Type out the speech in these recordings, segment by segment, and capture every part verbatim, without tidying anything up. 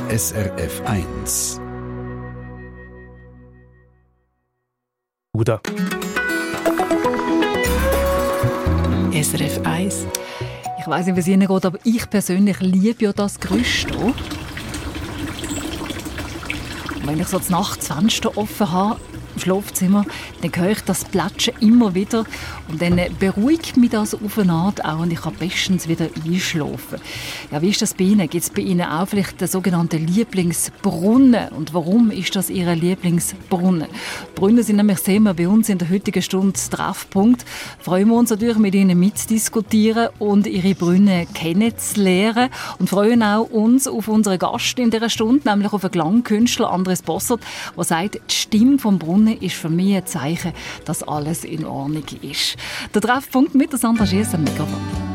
S R F eins. Oder S R F eins. Ich weiss nicht, wie es Ihnen geht, aber ich persönlich liebe ja das Geräusch hier. Und wenn ich so nachts das Fenster offen habe, im Schlafzimmer, dann höre ich das Plätschern immer wieder und dann beruhigt mich das auf eine Art auch und ich kann bestens wieder einschlafen. Ja, wie ist das bei Ihnen? Gibt es bei Ihnen auch vielleicht den sogenannten Lieblingsbrunnen? Und warum ist das Ihr Lieblingsbrunnen? Brunnen sind nämlich Thema bei uns in der heutigen Stunde Treffpunkt. Freuen wir uns natürlich, mit Ihnen mitzudiskutieren und Ihre Brunnen kennenzulernen und freuen auch uns auf unseren Gast in dieser Stunde, nämlich auf den Klangkünstler Andres Bossert, der sagt, die Stimme vom Brunnen ist für mich ein Zeichen, dass alles in Ordnung ist. Der Treffpunkt mit der Sandra Schiess am Mikrofon.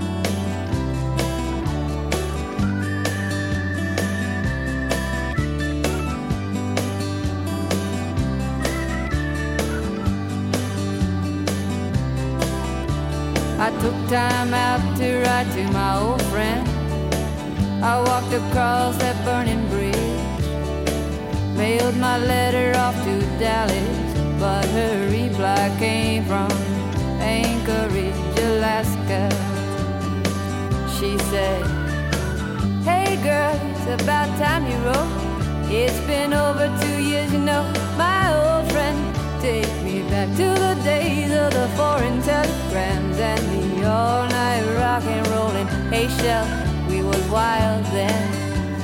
I took time out to write to my old friend. I walked across that burning bridge, mailed my letter off to Dallas, but her reply came from Anchorage, Alaska. She said, hey girl, it's about time you wrote. It's been over two years, you know, my old friend. Take me back to the days of the foreign telegrams and the all-night rock and rollin'. Hey Shell, we was wild then.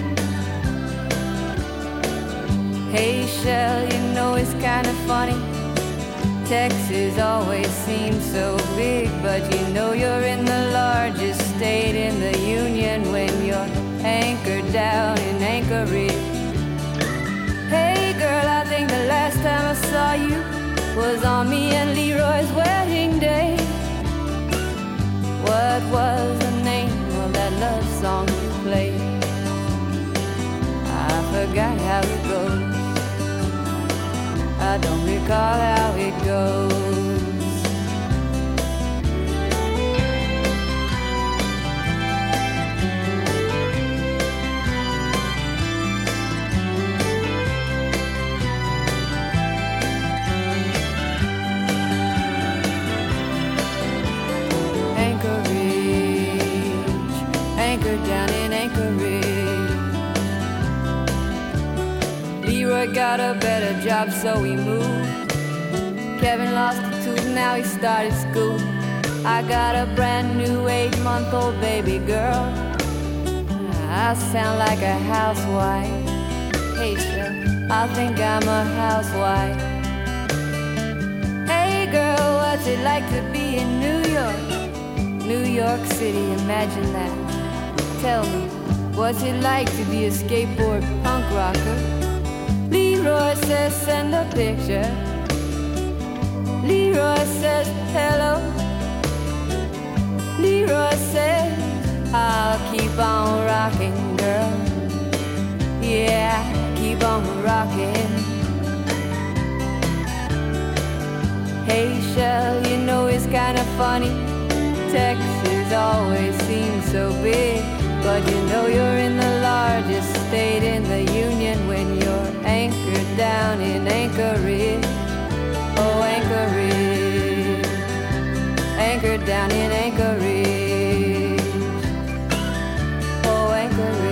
Hey Shell, you know it's kinda funny, Texas always seems so big, but you know you're in the largest state in the union when you're anchored down in Anchorage. Hey girl, I think the last time I saw you was on me and Leroy's wedding day. What was the name of that love song you played? I forgot how it goes. I don't recall how it goes. Down in Anchorage, Leroy got a better job, so he moved. Kevin lost a tooth, now he started school. I got a brand new eight-month-old baby girl. I sound like a housewife. Hey, sure, I think I'm a housewife. Hey, girl, what's it like to be in New York? New York City, imagine that. Tell me, what's it like to be a skateboard punk rocker? Leroy says send a picture. Leroy says hello. Leroy says I'll keep on rocking, girl. Yeah, keep on rocking. Hey Shell, you know it's kinda funny, Texas always seems so big, but you know you're in the largest state in the union when you're anchored down in Anchorage. Oh, Anchorage. Anchored down in Anchorage. Oh, Anchorage.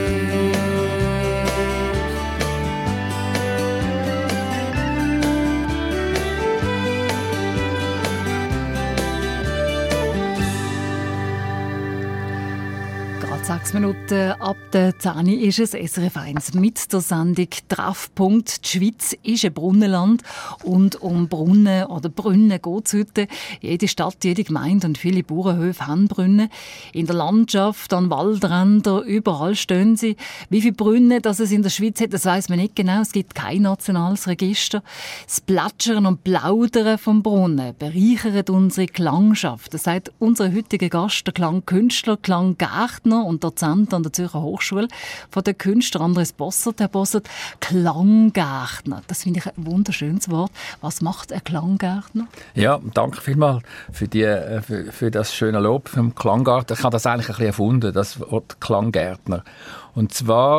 Sechs Minuten ab der zehn ist es, S R F eins mit der Sendung «Treffpunkt». Die Schweiz ist ein Brunnenland und um Brunnen oder Brunnen geht es heute. Jede Stadt, jede Gemeinde und viele Bauernhöfe haben Brunnen. In der Landschaft, an Waldrändern, überall stehen sie. Wie viele Brunnen das es in der Schweiz hat, das weiss man nicht genau. Es gibt kein nationales Register. Das Plätschern und Plaudern vom Brunnen bereichert unsere Klangschaft. Das sagt unser heutiger Gast, der Klangkünstler, Klanggärtner und Dozent an der Zürcher Hochschule von der Künstler Andres Bossert. Herr Bossert, Klanggärtner, das finde ich ein wunderschönes Wort. Was macht ein Klanggärtner? Ja, danke vielmals für, die, für, für das schöne Lob vom Klanggärtner. Ich habe das eigentlich ein bisschen erfunden, das Wort Klanggärtner. Und zwar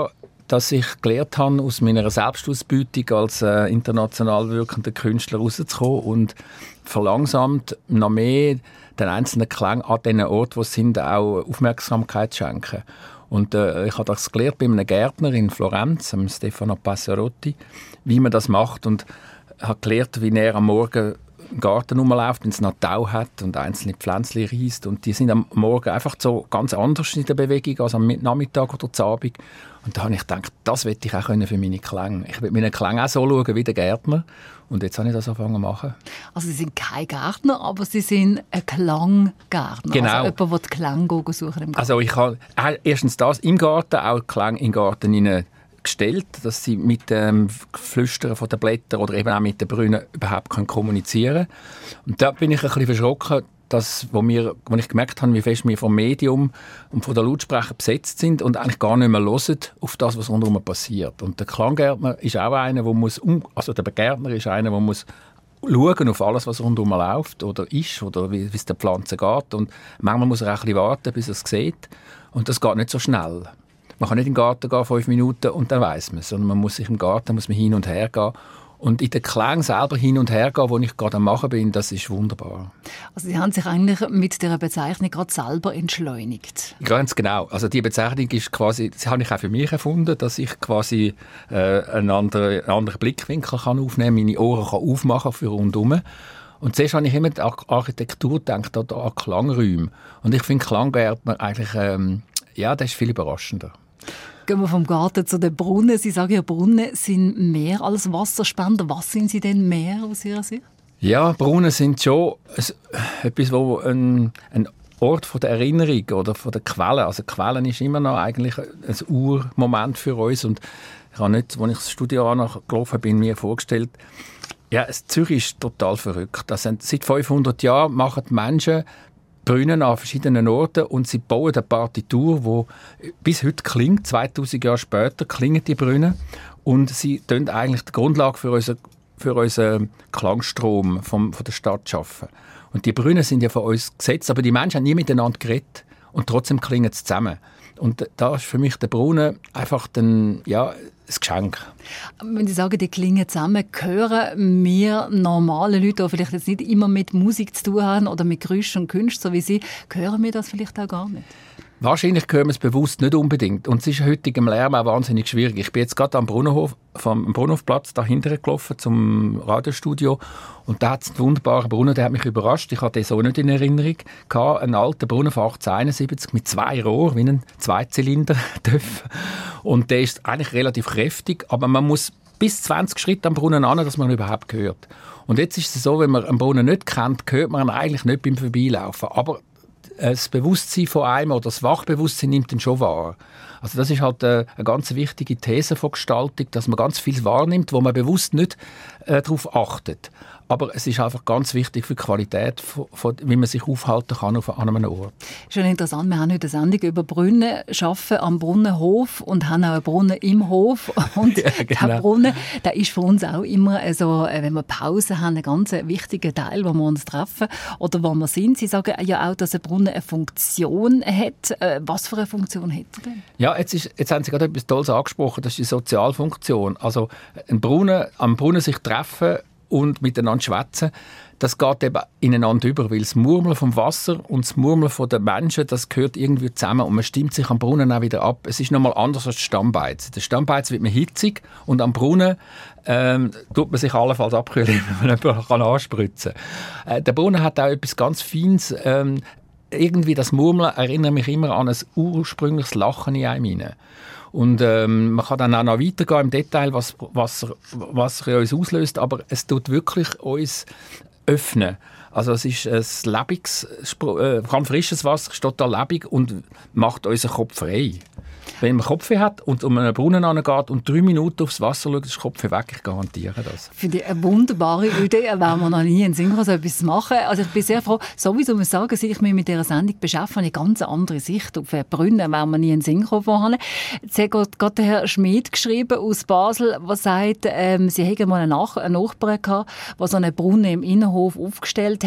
dass ich gelernt habe, aus meiner Selbstausbeutung als äh, international wirkender Künstler rauszukommen und verlangsamt noch mehr den einzelnen Klängen an den Ort, wo sie sind, auch Aufmerksamkeit schenken. Und äh, ich habe das gelernt bei einem Gärtner in Florenz, dem Stefano Passarotti, wie man das macht, und habe gelernt, wie er am Morgen im Garten rumläuft, wenn es noch Tau hat und einzelne Pflänzchen reisst. Und die sind am Morgen einfach so ganz anders in der Bewegung als am Nachmittag oder am Abend. Und da habe ich gedacht, das will ich auch für meine Klänge. Ich will meinen Klängen auch so schauen wie der Gärtner. Und jetzt habe ich das angefangen zu machen. Also Sie sind kein Gärtner, aber Sie sind ein Klanggärtner. Genau. Also jemand, der die Klänge suchen im Garten. Also ich habe erstens das im Garten, auch Klänge im Garten hinein gestellt, dass sie mit dem Flüstern von den Blättern oder eben auch mit den Brünen überhaupt kommunizieren können. Und da bin ich ein bisschen verschrocken, dass, wo, wir, wo ich gemerkt habe, wie fest wir vom Medium und von den Lautsprechern besetzt sind und eigentlich gar nicht mehr hören auf das, was rundherum passiert. Und der Klanggärtner ist auch einer, der muss, um, also der Gärtner ist einer, der muss schauen auf alles, was rundherum läuft oder ist oder wie, wie es der Pflanze geht. Und manchmal muss er auch ein bisschen warten, bis er es sieht. Und das geht nicht so schnell. Man kann nicht in den Garten gehen, fünf Minuten, und dann weiss man es. Sondern man muss sich im Garten muss man hin und her gehen. Und in den Klängen selber hin und her gehen, wo ich gerade am Machen bin, das ist wunderbar. Also Sie haben sich eigentlich mit dieser Bezeichnung gerade selber entschleunigt. Ganz genau. Also die Bezeichnung ist quasi, das habe ich auch für mich erfunden, dass ich quasi äh, einen, anderen, einen anderen Blickwinkel kann aufnehmen kann, meine Ohren kann aufmachen für rundherum. Und zuerst habe ich immer an Architektur gedacht, oder an Klangräume. Und ich finde Klanggärtner eigentlich, ähm, ja, das ist viel überraschender. Gehen wir vom Garten zu den Brunnen. Sie sagen ja, Brunnen sind mehr als Wasserspender. Was sind sie denn mehr aus Ihrer Sicht? Ja, Brunnen sind schon etwas, wo ein, ein Ort von der Erinnerung oder von der Quelle. Also Quellen ist immer noch eigentlich ein Urmoment für uns. Und ich habe nicht, als ich das Studio angelaufen bin, mir vorgestellt, ja, Zürich ist total verrückt. Das sind, seit fünfhundert Jahren machen die Menschen Brunnen an verschiedenen Orten und sie bauen eine Partitur, die bis heute klingt. zweitausend Jahre später klingen die Brunnen und sie tun eigentlich die Grundlage für unseren, für unseren Klangstrom vom, von der Stadt schaffen. Und die Brunnen sind ja von uns gesetzt, aber die Menschen haben nie miteinander geredet und trotzdem klingen sie zusammen. Und da ist für mich der Brunnen einfach den, ja, ein Geschenk. Wenn Sie sagen, die klingen zusammen, hören wir normale Leute, die vielleicht jetzt nicht immer mit Musik zu tun haben oder mit Geräuschen und Künsten, so wie Sie, hören wir das vielleicht auch gar nicht? Wahrscheinlich hören wir es bewusst nicht unbedingt. Und es ist heute im Lärm auch wahnsinnig schwierig. Ich bin jetzt gerade am Brunnenhof, vom Brunnenhofplatz dahinter gelaufen zum Radiostudio. Und da hat es einen wunderbaren Brunnen, der hat mich überrascht. Ich hatte den so nicht in Erinnerung. Ich hatte einen alten Brunnen von achtzehnhunderteinundsiebzig mit zwei Rohren, wie ein Zweizylinder-Töpf. Und der ist eigentlich relativ kräftig, aber man muss bis zwanzig Schritte am Brunnen an, dass man ihn überhaupt hört. Und jetzt ist es so, wenn man einen Brunnen nicht kennt, hört man ihn eigentlich nicht beim Vorbeilaufen. Aber das Bewusstsein von einem oder das Wachbewusstsein nimmt ihn schon wahr. Also das ist halt eine, eine ganz wichtige These von Gestaltung, dass man ganz viel wahrnimmt, wo man bewusst nicht äh, darauf achtet. Aber es ist einfach ganz wichtig für die Qualität, von, von, wie man sich aufhalten kann auf, an einem Ort. Schon interessant, wir haben heute eine Sendung über Brunnen, arbeiten am Brunnenhof und haben auch einen Brunnen im Hof. Und ja, genau. Der Brunnen, der ist für uns auch immer, also, wenn wir Pause haben, ein ganz wichtiger Teil, wo wir uns treffen oder wo wir sind. Sie sagen ja auch, dass ein Brunnen eine Funktion hat. Was für eine Funktion hat er denn? Ja, jetzt, ist, jetzt haben Sie gerade etwas Tolles angesprochen, das ist die Sozialfunktion. Also ein Brunnen, am Brunnen sich treffen und miteinander schwätzen, das geht eben ineinander über, weil das Murmeln vom Wasser und das Murmeln von den Menschen, das gehört irgendwie zusammen und man stimmt sich am Brunnen auch wieder ab. Es ist nochmal anders als die Stammbeiz. Der Stammbeiz wird man hitzig und am Brunnen ähm, tut man sich allenfalls abkühlen, wenn man jemanden anspritzen kann. Äh, der Brunnen hat auch etwas ganz Feines. Ähm, irgendwie das Murmeln erinnert mich immer an ein ursprüngliches Lachen in einem hinein. Und ähm, man kann dann auch noch weitergehen im Detail, was Wasser, Wasser in uns auslöst, aber es tut wirklich uns öffnen. Also es ist ein lebendiges, äh, ganz frisches Wasser, ist total lebendig und macht unseren Kopf frei. Wenn man Kopfweh hat und um einen Brunnen angeht und drei Minuten aufs Wasser schaut, ist der Kopfweh weg. Ich garantiere das. Finde ich eine wunderbare Idee. Wenn wir noch nie in Synchro so etwas machen. Also ich bin sehr froh. Sowieso muss ich sagen, seit ich mich mit dieser Sendung beschäftige, habe ich eine ganz andere Sicht auf Brunnen, wenn wir nie in Synchro vorhaben. Jetzt hat gerade der Herr Schmid geschrieben aus Basel, der sagt, ähm, sie hätten mal einen, Nach- einen Nachbarn gehabt, der so einen Brunnen im Innenhof aufgestellt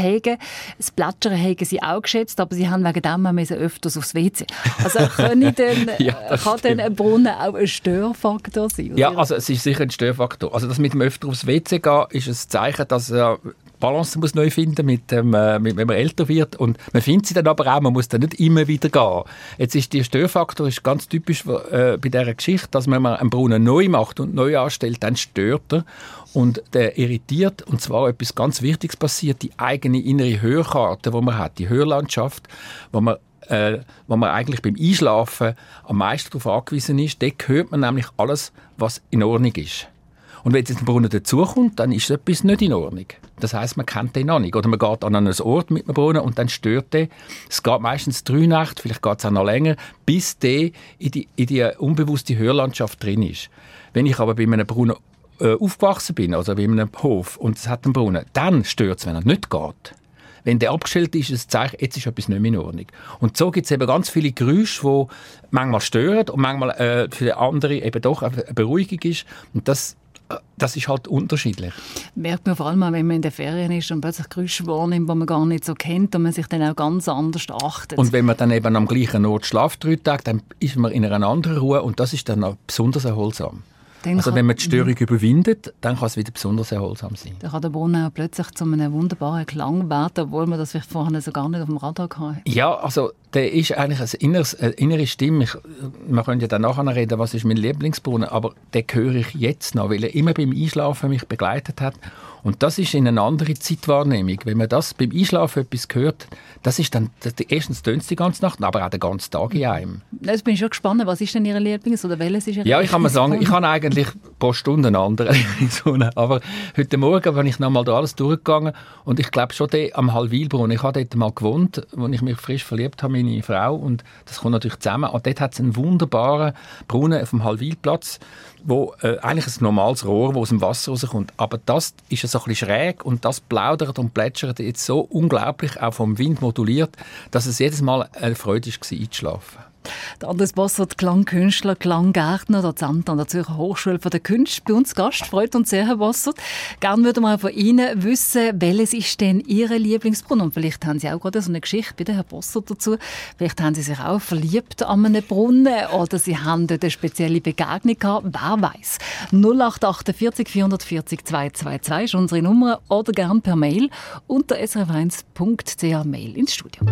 haben. Das Plätschern haben sie auch geschätzt, aber sie haben wegen dem auch öfters aufs W C. Also können denn, ja, kann denn ein Brunnen auch ein Störfaktor sein? Oder? Ja, also es ist sicher ein Störfaktor. Also das mit dem öfter aufs W C gehen ist ein Zeichen, dass äh, Balance muss neu finden, mit dem, äh, mit, wenn man älter wird. Und man findet sie dann aber auch, man muss dann nicht immer wieder gehen. Jetzt ist der Störfaktor ist ganz typisch äh, bei dieser Geschichte, dass wenn man einen Brunnen neu macht und neu anstellt, dann stört er und der irritiert. Und zwar etwas ganz Wichtiges passiert, die eigene innere Hörkarte, die man hat, die Hörlandschaft, wo man Äh, wo man eigentlich beim Einschlafen am meisten darauf angewiesen ist, dort hört man nämlich alles, was in Ordnung ist. Und wenn jetzt ein Brunnen dazukommt, dann ist etwas nicht in Ordnung. Das heisst, man kennt den noch nicht. Oder man geht an einen Ort mit einem Brunnen und dann stört der. Es geht meistens drei Nächte, vielleicht geht es auch noch länger, bis der in die, in die unbewusste Hörlandschaft drin ist. Wenn ich aber bei einem Brunnen äh, aufgewachsen bin, also bei einem Hof, und es hat einen Brunnen, dann stört es, wenn er nicht geht. Wenn der abgestellt ist, ist es ein Zeichen, jetzt ist etwas nicht mehr in Ordnung. Und so gibt es eben ganz viele Geräusche, die manchmal stören und manchmal äh, für den anderen eben doch eine Beruhigung ist. Und das, äh, das ist halt unterschiedlich. Merkt man vor allem auch, wenn man in den Ferien ist und plötzlich Geräusche wahrnimmt, die man gar nicht so kennt und man sich dann auch ganz anders achtet. Und wenn man dann eben am gleichen Ort schläft, drei Tage, dann ist man in einer anderen Ruhe und das ist dann auch besonders erholsam. Dann also wenn man die Störung mhm. überwindet, dann kann es wieder besonders erholsam sein. Dann kann der Brunnen auch plötzlich zu einem wunderbaren Klang werden, obwohl man das vielleicht vorher so gar nicht auf dem Radar hatte. Ja, also der ist eigentlich ein inneres, eine innere Stimme. Ich, man könnte ja dann nachher reden, was ist mein Lieblingsbrunnen, aber den höre ich jetzt noch, weil er immer beim Einschlafen mich begleitet hat. Und das ist in eine andere Zeitwahrnehmung. Wenn man das beim Einschlafen etwas hört, das ist dann, das, erstens tönt es die ganze Nacht, aber auch den ganzen Tag in einem. Jetzt bin ich schon gespannt, was ist denn Ihr Lieblings- oder welches ist Ihr Ja, ich kann mal sagen, ich habe eigentlich pro Stunde einen anderen. Aber heute Morgen bin ich noch mal da alles durchgegangen und ich glaube schon der am Hallwilbrunnen. Ich habe dort mal gewohnt, wo ich mich frisch verliebt habe, meine Frau, und das kommt natürlich zusammen. Und dort hat es einen wunderbaren Brunnen auf dem Hallwilplatz, wo äh, eigentlich ein normales Rohr, wo aus dem Wasser rauskommt. Aber das ist so ein bisschen schräg und das plaudert und plätschert jetzt so unglaublich, auch vom Wind moduliert, dass es jedes Mal eine Freude war, einzuschlafen. Der Anders Bossert, Klangkünstler, Klanggärtner, Dozent an der Zürcher Hochschule für die Künste, bei uns Gast. Freut uns sehr, Herr Bossert. Gerne würden wir von Ihnen wissen, welches ist denn Ihr Lieblingsbrunnen? Und vielleicht haben Sie auch gerade so eine Geschichte bei Herrn Bossert dazu. Vielleicht haben Sie sich auch verliebt an einem Brunnen oder Sie haben dort eine spezielle Begegnung gehabt. Wer weiß. null acht achtundvierzig vierundvierzig zweihundertzweiundzwanzig ist unsere Nummer oder gerne per Mail unter s r f eins punkt c h Mail ins Studio.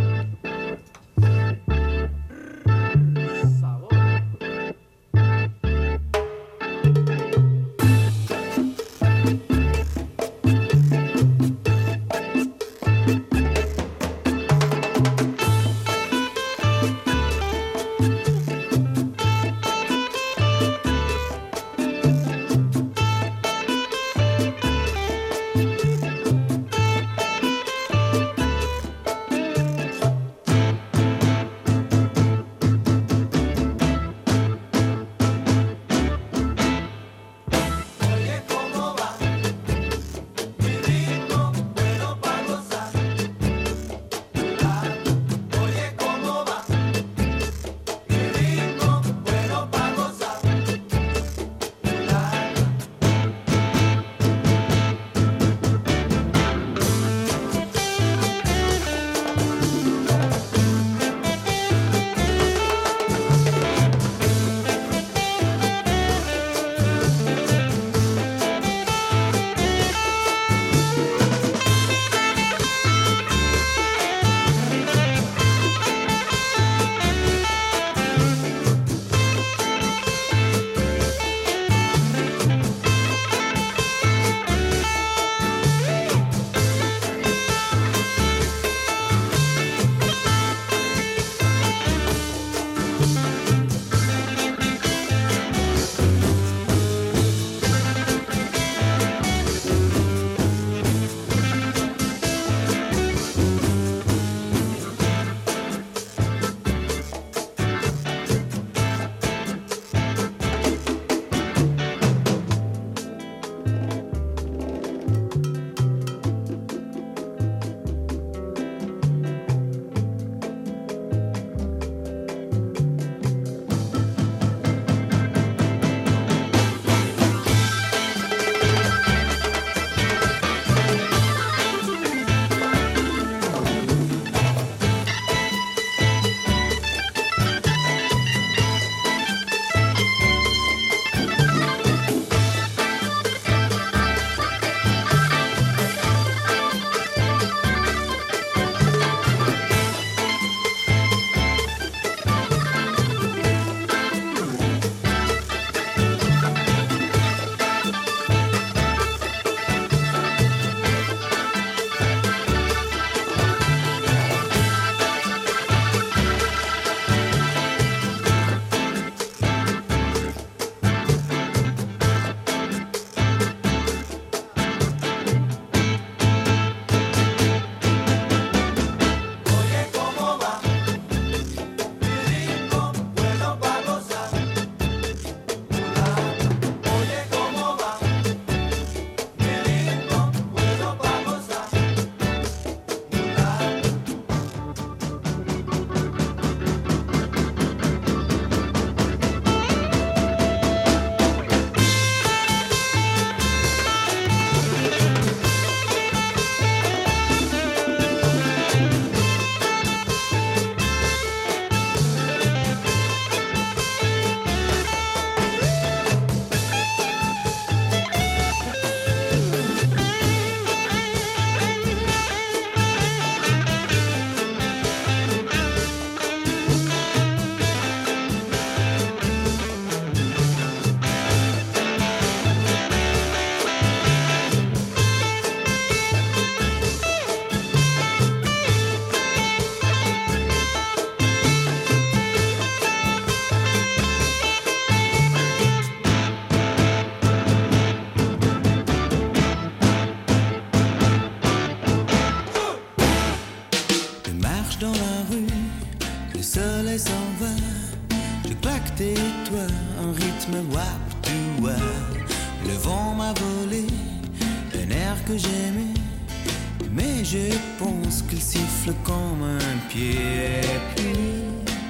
rythme wap to wap. Le vent m'a volé un air que j'aimais, mais je pense qu'il siffle comme un pied. Et puis,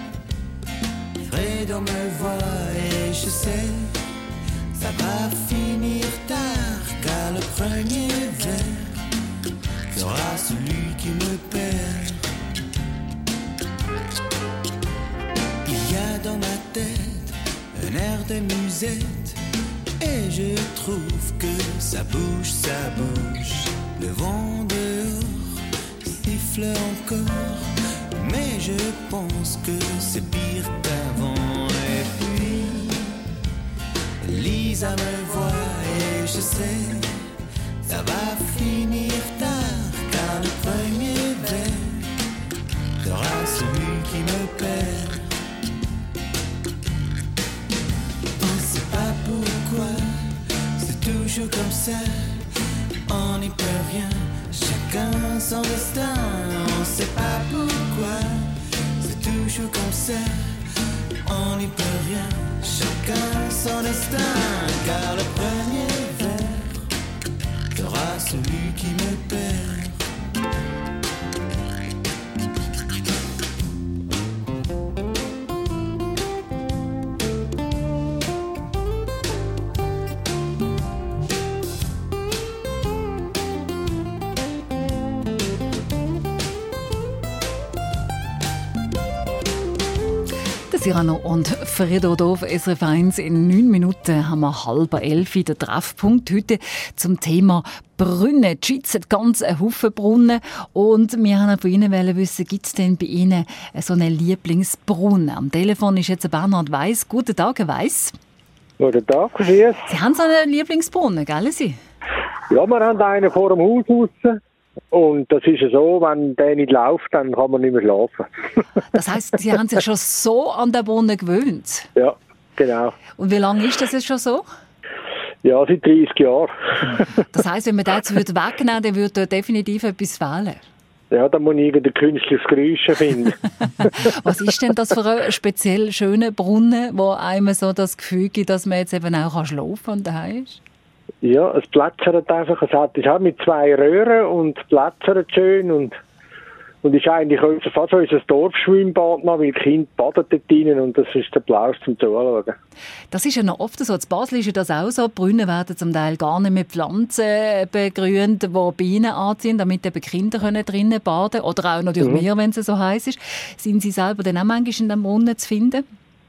Fredo me voit et je sais, ça va finir tard, car le premier verre sera celui qui me perd. Il y a dans ma tête un air de musette, et je trouve que ça bouge, ça bouge. Le vent dehors siffle encore, mais je pense que c'est pire qu'avant. Et puis, Lisa me voit et je sais, ça va finir tard, car le premier verre sera celui qui me perd. On sait pas pourquoi, c'est toujours comme ça, on n'y peut rien, chacun son destin. On sait pas pourquoi, c'est toujours comme ça, on n'y peut rien, chacun son destin. Car le premier verre sera celui qui me perd. Cyrano und Fredo hier auf S R F eins. In neun Minuten haben wir halb elf den Treffpunkt. Heute zum Thema Brunnen. Die Schweiz hat ganz einen Haufen Brunnen. Und wir wollten von Ihnen wissen, gibt es denn bei Ihnen so einen Lieblingsbrunnen? Am Telefon ist jetzt Bernhard Weiss. Guten Tag, Herr Weiss. Guten Tag, Grüß. Sie haben so einen Lieblingsbrunnen, gell? Sie? Ja, wir haben einen vor dem Haus draussen. Und das ist ja so, wenn der nicht läuft, dann kann man nicht mehr schlafen. Das heisst, Sie haben sich schon so an den Brunnen gewöhnt? Ja, genau. Und wie lange ist das jetzt schon so? Ja, seit dreißig Jahren. Das heisst, wenn man den jetzt wegnehmen würde, dann würde dort definitiv etwas fehlen? Ja, dann muss ich irgendein künstliches Geräusch finden. Was ist denn das für ein speziell schöner Brunnen, wo einem so das Gefühl gibt, dass man jetzt eben auch schlafen kann und daheim ist? Ja, es plätschert einfach. Es hat, es hat mit zwei Röhren und plätschert schön und, und ist eigentlich unser, fast unser Dorfschwimmbad noch, weil die Kinder baden dort rein und das ist der Applaus zum Zuschauen. Das ist ja noch oft so. In Basel ist ja das auch so. Die Brunnen werden zum Teil gar nicht mit Pflanzen begrünt, die Bienen anziehen, damit eben Kinder können drinnen baden können. Oder auch natürlich mhm. mehr, wenn es so heiß ist. Sind Sie selber dann auch manchmal in den Brunnen zu finden?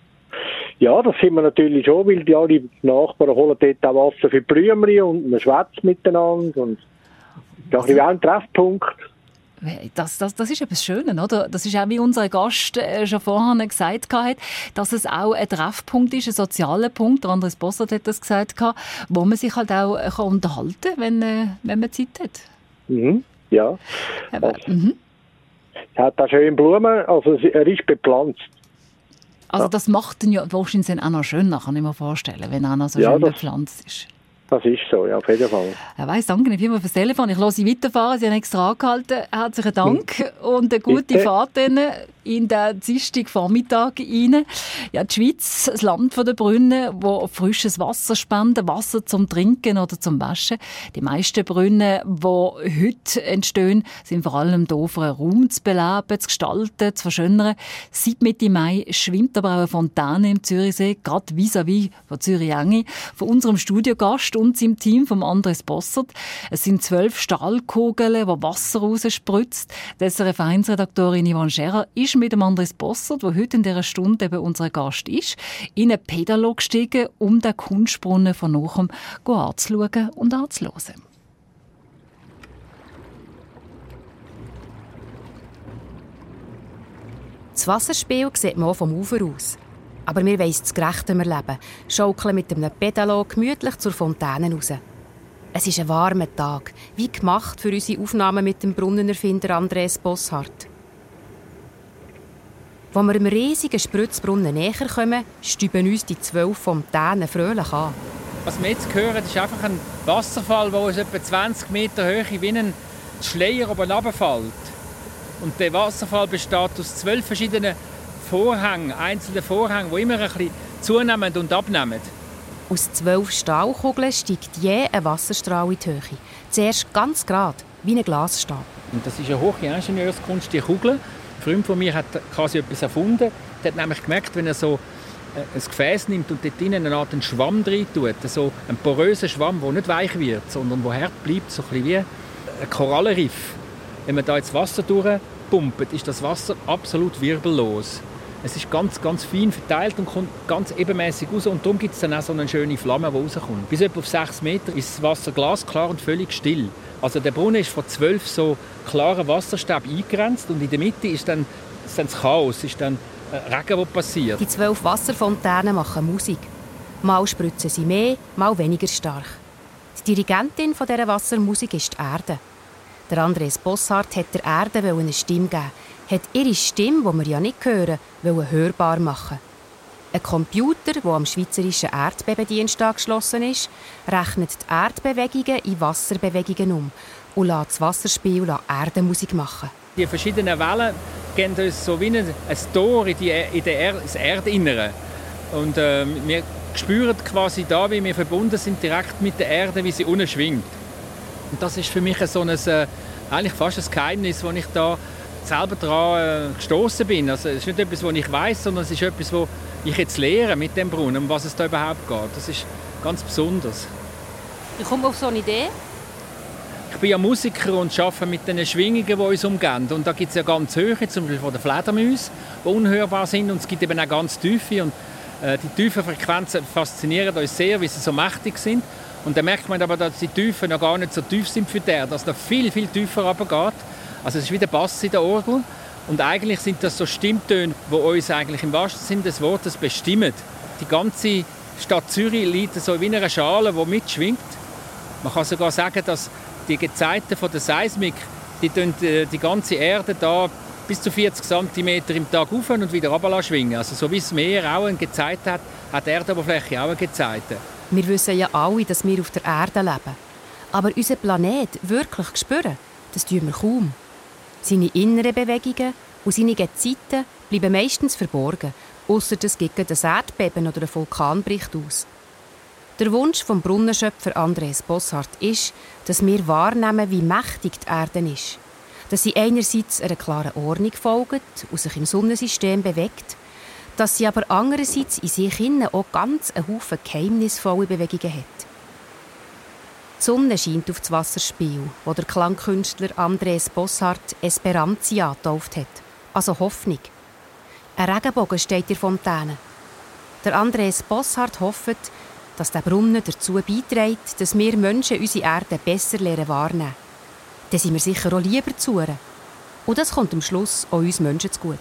Ja, das sind wir natürlich schon, weil die alle Nachbarn holen dort auch Wasser für die Blümchen und man schwätzt miteinander und das ist auch ein Treffpunkt. Das, das, das ist etwas Schönes, oder? Das ist auch, wie unser Gast äh, schon vorher gesagt hat, dass es auch ein Treffpunkt ist, ein sozialer Punkt, der Andres Bossert hat das gesagt, wo man sich halt auch kann unterhalten kann, wenn, äh, wenn man Zeit hat. Mhm, ja. Aber, mhm. Es hat auch schöne Blumen, also er ist bepflanzt. Also das macht ihn ja wahrscheinlich auch noch schöner, kann ich mir vorstellen, wenn er noch so ja, schön das, bepflanzt ist. Das ist so, ja, auf jeden Fall. Herr Weiss, danke Ihnen vielmals fürs Telefon. Ich lasse Sie weiterfahren, Sie haben extra angehalten. Herzlichen Dank und eine gute Bitte. Fahrt in den Dienstagvormittag rein. Ja, die Schweiz, das Land der Brunnen, wo frisches Wasser spenden, Wasser zum Trinken oder zum Waschen. Die meisten Brunnen, die heute entstehen, sind vor allem da, um einen Raum zu beleben, zu gestalten, zu verschönern. Seit Mitte Mai schwimmt aber auch eine Fontäne im Zürichsee, gerade vis-à-vis von Zürich-Enge, von unserem Studiogast und seinem Team von Andres Bossert. Es sind zwölf Stahlkugeln, die Wasser rausspritzt. Die S R F eins Redaktorin Yvonne Scherer ist mit dem Andres Bossert, der heute in dieser Stunde eben unser Gast ist, in einen Pedalo gestiegen, um den Kunstbrunnen von nachher anzuschauen und anzuhören. Das Wasserspiel sieht man auch vom Ufer aus. Aber wir wollen das gerechte Leben, schaukeln mit einem Pedalo gemütlich zur Fontäne raus. Es ist ein warmer Tag, wie gemacht für unsere Aufnahmen mit dem Brunnenerfinder Andres Bossart. Als wir einem riesigen Spritzbrunnen näher kommen, stüben uns die zwölf Fontänen fröhlich an. Was wir jetzt hören, ist einfach ein Wasserfall, der aus etwa zwanzig Meter Höhe wie ein Schleier oben runterfällt. Und der Wasserfall besteht aus zwölf verschiedenen Vorhängen, einzelne Vorhänge, die immer ein bisschen zunehmen und abnehmen. Aus zwölf Stahlkugeln steigt je ein Wasserstrahl in die Höhe. Zuerst ganz gerade, wie ein Glasstab. Und das ist eine hohe Ingenieurskunst, die Kugel. Ein Freund von mir hat quasi etwas erfunden. Der hat nämlich gemerkt, wenn er so ein Gefäß nimmt und dort drinnen eine Art einen Schwamm rein tut, so einen porösen Schwamm, der nicht weich wird, sondern der hart bleibt, so ein bisschen wie ein Korallenriff. Wenn man da jetzt Wasser durchpumpt, ist das Wasser absolut wirbellos. Es ist ganz, ganz fein verteilt und kommt ganz ebenmäßig raus. Und darum gibt es dann auch so eine schöne Flamme, die rauskommt. Bis etwa auf sechs Meter ist das Wasser glasklar und völlig still. Also der Brunnen ist von zwölf so klaren Wasserstäben eingegrenzt und in der Mitte ist dann, ist dann das Chaos, ist dann Regen, der passiert. Die zwölf Wasserfontänen machen Musik. Mal spritzen sie mehr, mal weniger stark. Die Dirigentin dieser Wassermusik ist die Erde. Der Andres Bosshardt hat der Erde eine Stimme gegeben, hat ihre Stimme, die wir ja nicht hören, hörbar machen. Ein Computer, der am Schweizerischen Erdbebendienst angeschlossen ist, rechnet die Erdbewegungen in Wasserbewegungen um und lässt das Wasserspiel Erdenmusik machen. Die verschiedenen Wellen geben uns so wie ein Tor in, die, in der er, das Erdinnere. Und äh, wir spüren quasi da, wie wir verbunden sind direkt mit der Erde, wie sie unten schwingt. Und das ist für mich so ein, äh, eigentlich fast ein Geheimnis, wo ich da selber daran äh, gestoßen bin. Also, es ist nicht etwas, was ich weiss, sondern es ist etwas, was ich jetzt lehre mit dem Brunnen, um was es da überhaupt geht. Das ist ganz besonders. Wie kommt man auf so eine Idee? Ich bin ja Musiker und arbeite mit den Schwingungen, die uns umgeben. Und da gibt es ja ganz hohe, zum Beispiel von den Fledermäusen, die unhörbar sind. Und es gibt eben auch ganz tiefe. Und äh, die tiefen Frequenzen faszinieren uns sehr, weil sie so mächtig sind. Und dann merkt man aber, dass die Tiefen noch gar nicht so tief sind für die Erde, dass es noch viel, viel tiefer runtergeht. Also es ist wie der Bass in der Orgel. Und eigentlich sind das so Stimmtöne, die uns eigentlich im wahrsten Sinne des Wortes bestimmen. Die ganze Stadt Zürich liegt so wie in einer Schale, die mitschwingt. Man kann sogar sagen, dass die Gezeiten von der Seismik, die, die, die ganze Erde da bis zu vierzig Zentimeter im Tag auf und wieder runter schwingen. Also so wie das Meer auch eine Gezeite hat, hat die Erdoberfläche auch eine Gezeite. Wir wissen ja alle, dass wir auf der Erde leben. Aber unseren Planet wirklich spüren, das tun wir kaum. Seine inneren Bewegungen und seine Gezeiten bleiben meistens verborgen, ausser es gibt ein Erdbeben oder ein Vulkan bricht aus. Der Wunsch vom Brunnenschöpfer Andres Bosshardt ist, dass wir wahrnehmen, wie mächtig die Erde ist. Dass sie einerseits einer klaren Ordnung folgt und sich im Sonnensystem bewegt, dass sie aber andererseits in sich innen auch ganz einen Haufen geheimnisvolle Bewegungen hat. Die Sonne scheint auf das Wasserspiel, das der Klangkünstler Andres Bosshardt Esperantia getauft hat, also Hoffnung. Ein Regenbogen steht in der Fontäne. Der Andres Bosshardt hofft, dass der Brunnen dazu beiträgt, dass wir Menschen unsere Erde besser lernen wahrnehmen. Dann sind wir sicher auch lieber zu ihr. Und das kommt am Schluss auch uns Menschen zugute.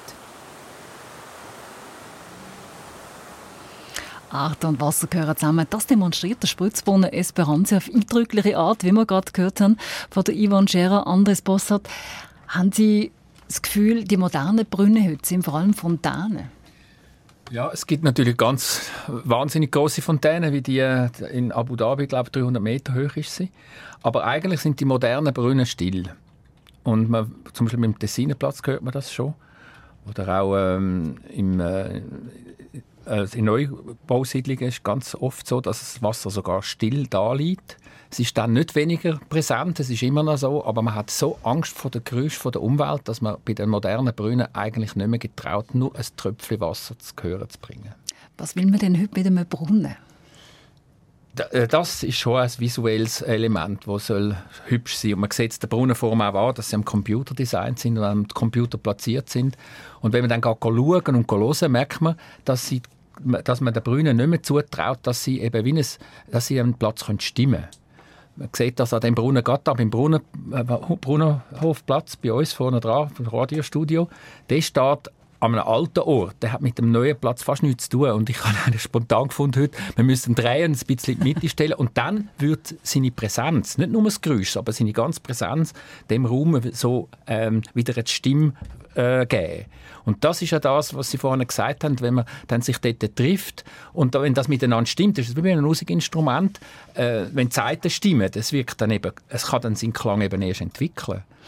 Erde und Wasser gehören zusammen. Das demonstriert der Spritzbrunnen Esperantia auf eindrückliche Art, wie wir gerade gehört haben, von der Yvonne Scherer, Andres Bosshardt. Haben Sie das Gefühl, die modernen Brunnen heute sind vor allem Fontänen? Ja, es gibt natürlich ganz wahnsinnig große Fontänen, wie die in Abu Dhabi, glaube ich, dreihundert Meter hoch ist sie. Aber eigentlich sind die modernen Brunnen still. Und man, zum Beispiel mit dem Tessinerplatz hört man das schon. Oder auch ähm, im, äh, in Neubausiedlungen ist es ganz oft so, dass das Wasser sogar still da liegt. Es ist dann nicht weniger präsent, es ist immer noch so, aber man hat so Angst vor dem Geräusch von der Umwelt, dass man bei den modernen Brunnen eigentlich nicht mehr getraut, nur ein Tröpfchen Wasser zu hören zu bringen. Was will man denn heute mit einem Brunnen? Das ist schon ein visuelles Element, das soll hübsch sein. Und man sieht der Brunnenform auch an, dass sie am Computer designt sind und am Computer platziert sind. Und wenn man dann schauen und hören, merkt man, dass, sie, dass man den Brunnen nicht mehr zutraut, dass sie eben wie ein, dass sie am Platz stimmen können. Man sieht das an dem Brunnen, gerade da beim Brunnen, äh, Brunnenhofplatz bei uns vorne dran, im Radiostudio. Der steht an einem alten Ort. Der hat mit dem neuen Platz fast nichts zu tun. Und ich habe spontan gefunden heute, wir müssen drehen, ein bisschen in die Mitte stellen. Und dann wird seine Präsenz, nicht nur das Geräusch, aber seine ganze Präsenz dem Raum so ähm, wieder eine Stimme äh, geben. Und das ist ja das, was Sie vorhin gesagt haben, wenn man dann sich dort trifft und wenn das miteinander stimmt, das ist wie ein Musikinstrument, äh, wenn die Saiten stimmen, das wirkt dann eben, es kann dann seinen Klang eben erst entwickeln.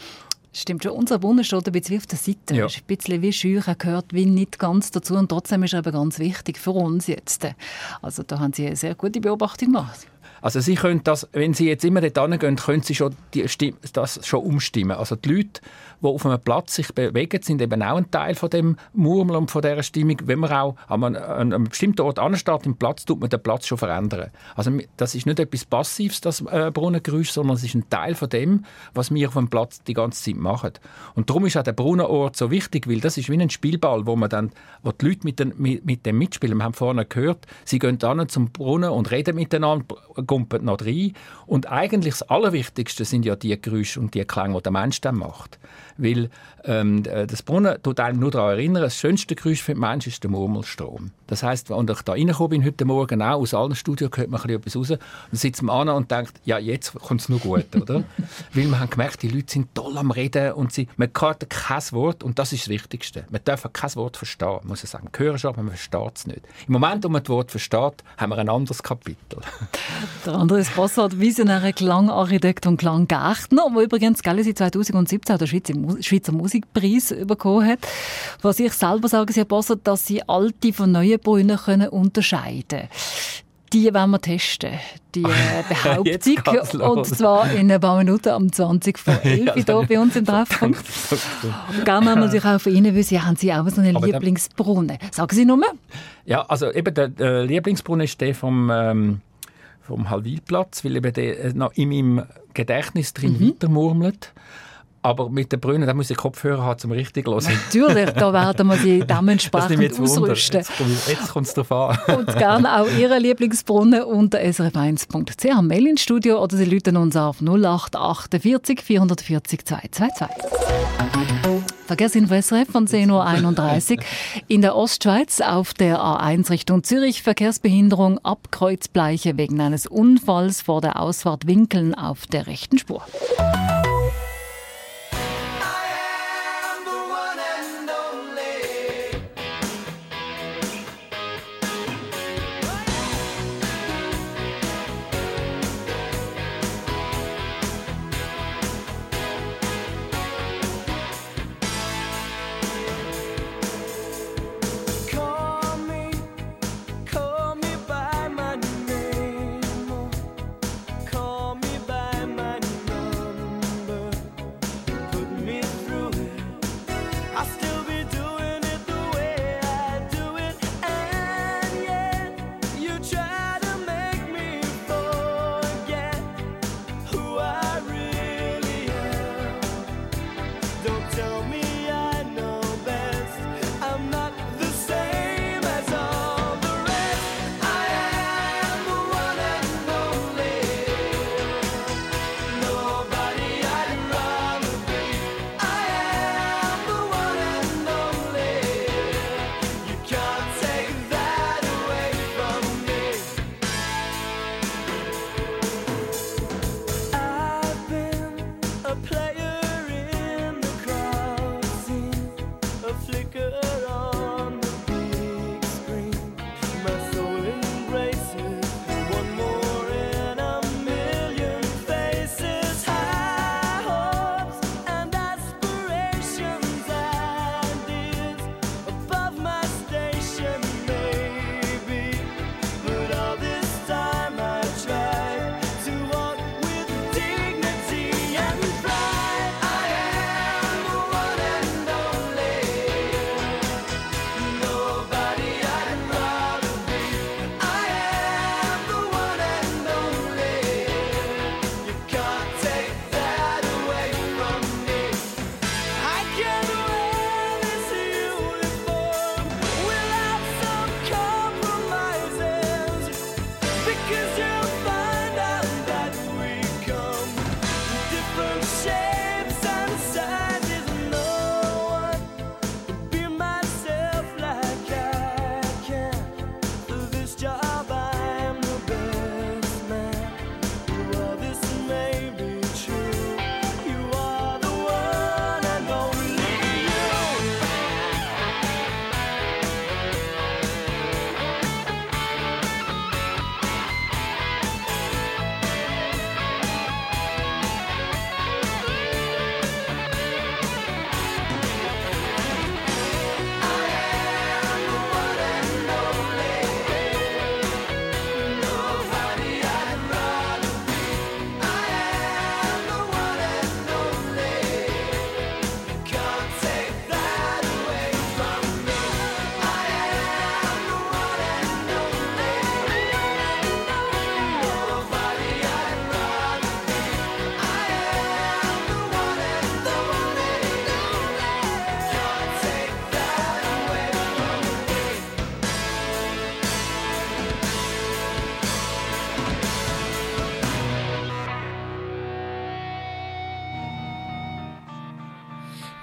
Stimmt schon, unser Brunnen steht ein bisschen wie auf der Seite. Ja. Ist ein bisschen wie scheu, er gehört wie nicht ganz dazu und trotzdem ist er eben ganz wichtig für uns jetzt. Also da haben Sie eine sehr gute Beobachtung gemacht. Also Sie können das, wenn Sie jetzt immer dort hingehen, können Sie schon die Stimme, das schon umstimmen. Also die Leute, die auf einem Platz sich bewegen, sind eben auch ein Teil von dem Murmeln und von dieser Stimmung. Wenn man auch an einem, an einem bestimmten Ort ansteht im Platz, tut man den Platz schon verändern. Also das ist nicht etwas Passives, das äh, Brunnengeräusch, sondern es ist ein Teil von dem, was wir auf dem Platz die ganze Zeit machen. Und darum ist auch der Brunnenort so wichtig, weil das ist wie ein Spielball, wo man dann, wo die Leute mit, den, mit, mit dem mitspielen. Wir haben vorhin gehört, sie gehen dann zum Brunnen und reden miteinander, gumpen noch rein. Und eigentlich das Allerwichtigste sind ja die Geräusche und die Klänge, die der Mensch dann macht. Weil ähm, das Brunnen tut einem nur daran erinnern, das schönste Geräusch für den Menschen ist der Murmelstrom. Das heisst, als ich da reingekommen bin heute Morgen, auch aus allen Studios, hört man etwas raus, dann sitzt man an und denkt, ja, jetzt kommt es nur gut, oder? Weil wir haben gemerkt, die Leute sind toll am Reden und sie, man hört kein Wort und das ist das Wichtigste. Man darf kein Wort verstehen, muss ich sagen. Man hört schon, aber man versteht es nicht. Im Moment, wo man das Wort versteht, haben wir ein anderes Kapitel. Der Andreas Bossart, visionärer Klangarchitekt und Klanggärtner, der übrigens seit zweitausendsiebzehn den Schweizer, Schweizer Musikpreis bekommen hat. Was ich selber sage, Herr Bossart, dass Sie alte von neuen Brunnen können unterscheiden können. Die wollen wir testen, die äh, Behauptung. Und zwar in ein paar Minuten am zwanzig vor elf ja, hier bei uns im Treffpunkt. Gerne haben wir natürlich auch von Ihnen wissen, haben Sie auch so einen Aber Lieblingsbrunnen? Sagen Sie nur mal. Ja, also eben der, der Lieblingsbrunnen ist der vom... Ähm vom Hallwilplatz, weil eben der noch in meinem Gedächtnis drin mhm. weitermurmelt. Aber mit den Brunnen, da muss ich Kopfhörer haben, um richtig zu hören. Natürlich, da werden wir sie dementsprechend ausrüsten. Jetzt kommt es darauf an. Und gerne auch Ihre Lieblingsbrunnen unter s r f eins punkt c h. Mail ins Studio oder Sie rufen uns auf null acht achtundvierzig vierhundertvierzig zweihundertzweiundzwanzig. Verkehrsinfo S R F von zehn Uhr einunddreißig. In der Ostschweiz auf der A eins Richtung Zürich Verkehrsbehinderung ab Kreuzbleiche wegen eines Unfalls vor der Ausfahrt Winkeln auf der rechten Spur. Call me by my number.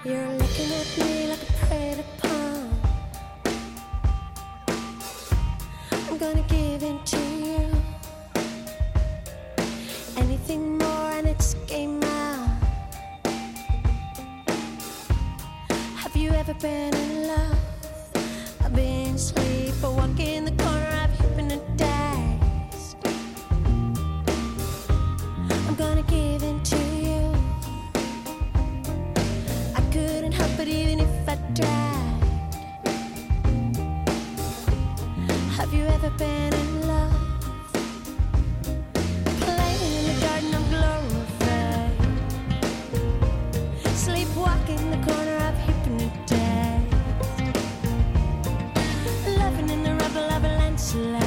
You're looking at me like a preyed upon. I'm gonna give in to you. Anything more and it's game out. Have you ever been in love? I've been asleep or walking in the corner, I've hypnotized. I'm gonna give in to you. I couldn't help it even if I tried. Have you ever been in love? Playing in the garden, I'm glorified. Sleepwalking in the corner, I've hypnotized. Loving in the rubble of a landslide.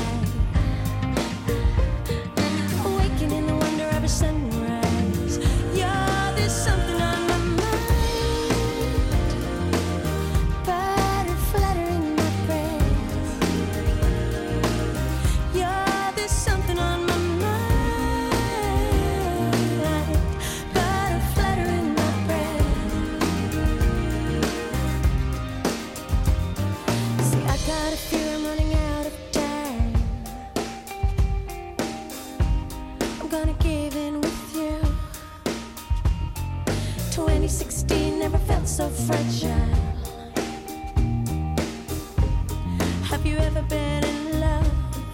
Awaking in the wonder of a sunrise. Yeah, there's something on my mind. Butter fluttering my breath. Yeah, there's something on my mind. Butter fluttering my breath. See, I got a fear I'm running out of time. I'm gonna give in with you. twenty sixteen never felt so fragile. Have you ever been in love?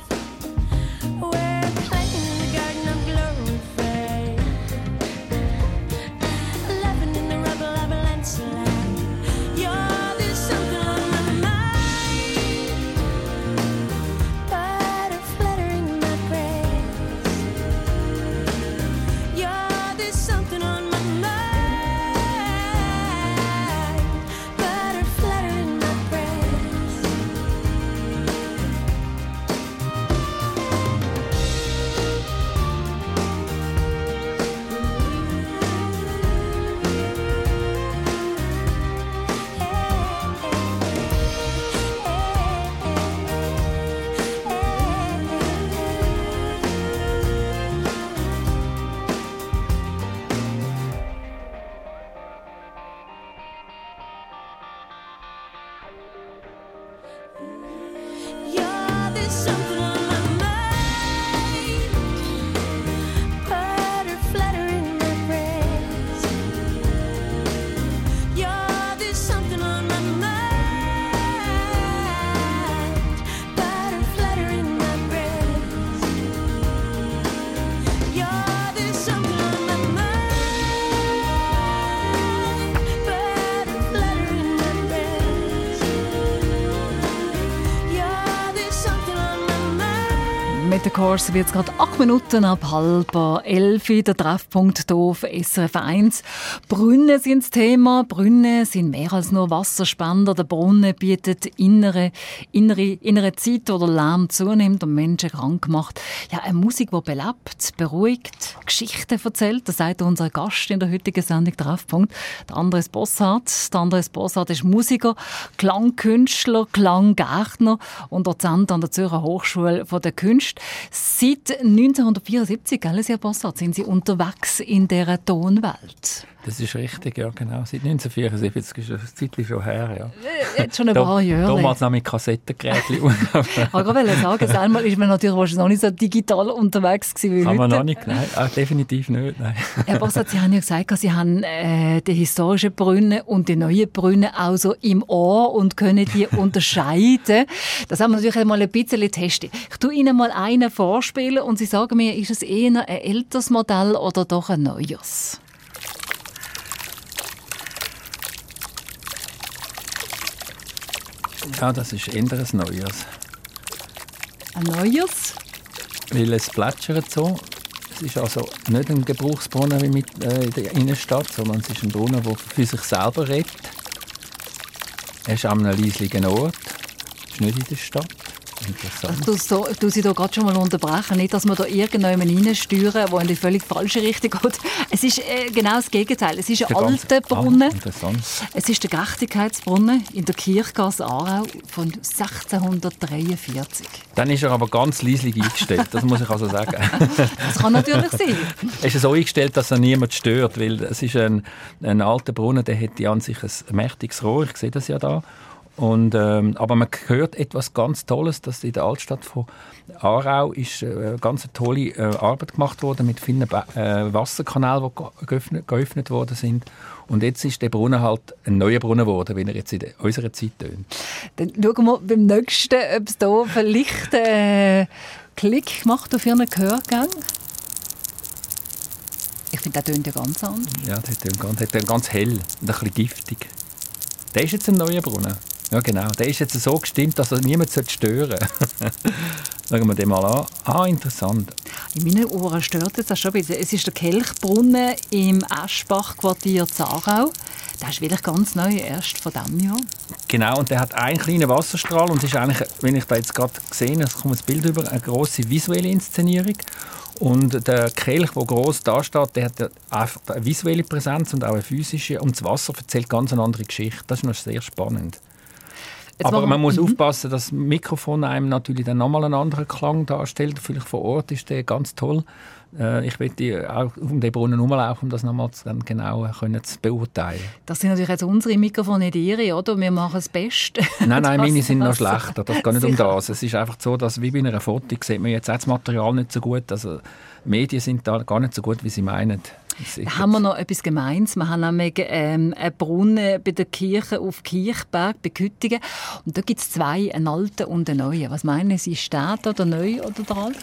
We're playing in the garden, I'm glorified. Loving in the rubble of a landslide. Yeah, there's something on my mind. Butter fluttering my breast. Yeah, there's something on my mind. Butter fluttering my breast. Yeah, there's something on my mind. Butter fluttering my breast. Yeah, there's something on my mind. Butter fluttering my breast. Yeah, there's something on my mind. Butter fluttering my breast. Yeah, there's something on my mind. Mit der Kurs wird es gerade acht Minuten ab halb elf. Der Treffpunkt hier auf S R F eins. Brunnen sind das Thema. Brunnen sind mehr als nur Wasserspender. Der Brunnen bietet innere, innere, innere Zeit, oder Lärm zunimmt und Menschen krank macht. Ja, eine Musik, die belebt, beruhigt, Geschichten erzählt. Das sagt unser Gast in der heutigen Sendung Treffpunkt. Der Andres Bossart. Der Andres Bossart ist Musiker, Klangkünstler, Klanggärtner und Dozent an der Zürcher Hochschule der Künste. Seit neunzehnhundertvierundsiebzig, gell, Herr Bossart, sind Sie unterwegs in dieser Tonwelt. Das ist richtig, ja, genau. Seit neunzehnhundertvierundsiebzig ist das ein Zeitchen schon her, ja. Jetzt schon ein paar Jahre. Damals noch mit Kassettengerätchen. Ich wollte sagen, einmal ist man natürlich wahrscheinlich noch nicht so digital unterwegs gewesen wie Kann heute. man noch nicht, nein, ah, definitiv nicht, nein. Herr Bossart, Sie haben ja gesagt, Sie haben äh, die historischen Brunnen und die neuen Brunnen auch so im Ohr und können die unterscheiden. Das haben wir natürlich einmal ein bisschen getestet. Ich tue Ihnen mal einen vorspielen und Sie sagen mir, ist es eher ein älteres Modell oder doch ein neues? Ja, das ist eher ein Neues. Ein neues? Weil es plätschert so. Es ist also nicht ein Gebrauchsbrunnen wie mit, äh, in der Innenstadt, sondern es ist ein Brunnen, der für sich selber redet. Er ist an einem leislichen Ort, ist nicht in der Stadt. Interessant. Du, so, du sie da gerade schon mal unterbrechen, nicht, dass wir da irgendjemanden reinsteuern, der in die völlig falsche Richtung geht. Es ist äh, genau das Gegenteil. Es ist ein alter Brunnen. Ah, interessant. Es ist der Gerechtigkeitsbrunnen in der Kirchgasse Aarau von sechzehnhundertdreiundvierzig. Dann ist er aber ganz leislich eingestellt, das muss ich also sagen. Das kann natürlich sein. Es ist so eingestellt, dass er niemand stört, weil es ist ein, ein alter Brunnen, der hat an sich ein mächtiges Rohr, ich sehe das ja da. Und, ähm, aber man hört etwas ganz Tolles, dass in der Altstadt von Aarau ist äh, ganz eine tolle äh, Arbeit gemacht worden mit vielen äh, Wasserkanälen, die geöffnet, geöffnet worden sind. Und jetzt ist der Brunnen halt ein neuer Brunnen geworden, wie er jetzt in unserer Zeit tönt. Dann schauen wir beim nächsten, ob es da vielleicht einen äh, Klick macht auf Ihren Gehörgang. Ich finde, der tönt ja ganz anders. Ja, der tönt ganz, der tönt ganz hell und ein bisschen giftig. Der ist jetzt ein neuer Brunnen. Ja, genau. Der ist jetzt so gestimmt, dass er niemand stören sollte. Schauen wir den mal an. Ah, interessant. In meinen Ohren stört es das schon ein bisschen. Es ist der Kelchbrunnen im Eschbach-Quartier Aarau. Der ist wirklich ganz neu, erst von diesem Jahr. Genau, und der hat einen kleinen Wasserstrahl. Und es ist eigentlich, wenn ich da jetzt gerade gesehen habe, es kommt das Bild über, eine grosse visuelle Inszenierung. Und der Kelch, der gross da steht, der hat einfach eine visuelle Präsenz und auch eine physische. Und das Wasser erzählt ganz eine andere Geschichte. Das ist noch sehr spannend. Jetzt aber man muss mhm. aufpassen, dass das Mikrofon einem natürlich dann nochmal einen anderen Klang darstellt. Vielleicht vor Ort ist der ganz toll. Äh, ich möchte auch um den Brunnen herumlaufen, um das nochmal dann genau können zu beurteilen. Das sind natürlich jetzt unsere Mikrofone, nicht Ihre, oder? Wir machen das Beste. Nein, nein, meine sind noch schlechter. Das geht nicht um das. Es ist einfach so, dass wie bei einer Foto sieht man jetzt auch das Material nicht so gut. Also Medien sind da gar nicht so gut, wie sie meinen. Da haben wir noch etwas Gemeins. Wir haben nämlich ähm, einen Brunnen bei der Kirche auf Kirchberg bei Küttingen. Und da gibt es zwei, einen alten und einen neuen. Was meinen Sie, ist der oder der neue oder der alte?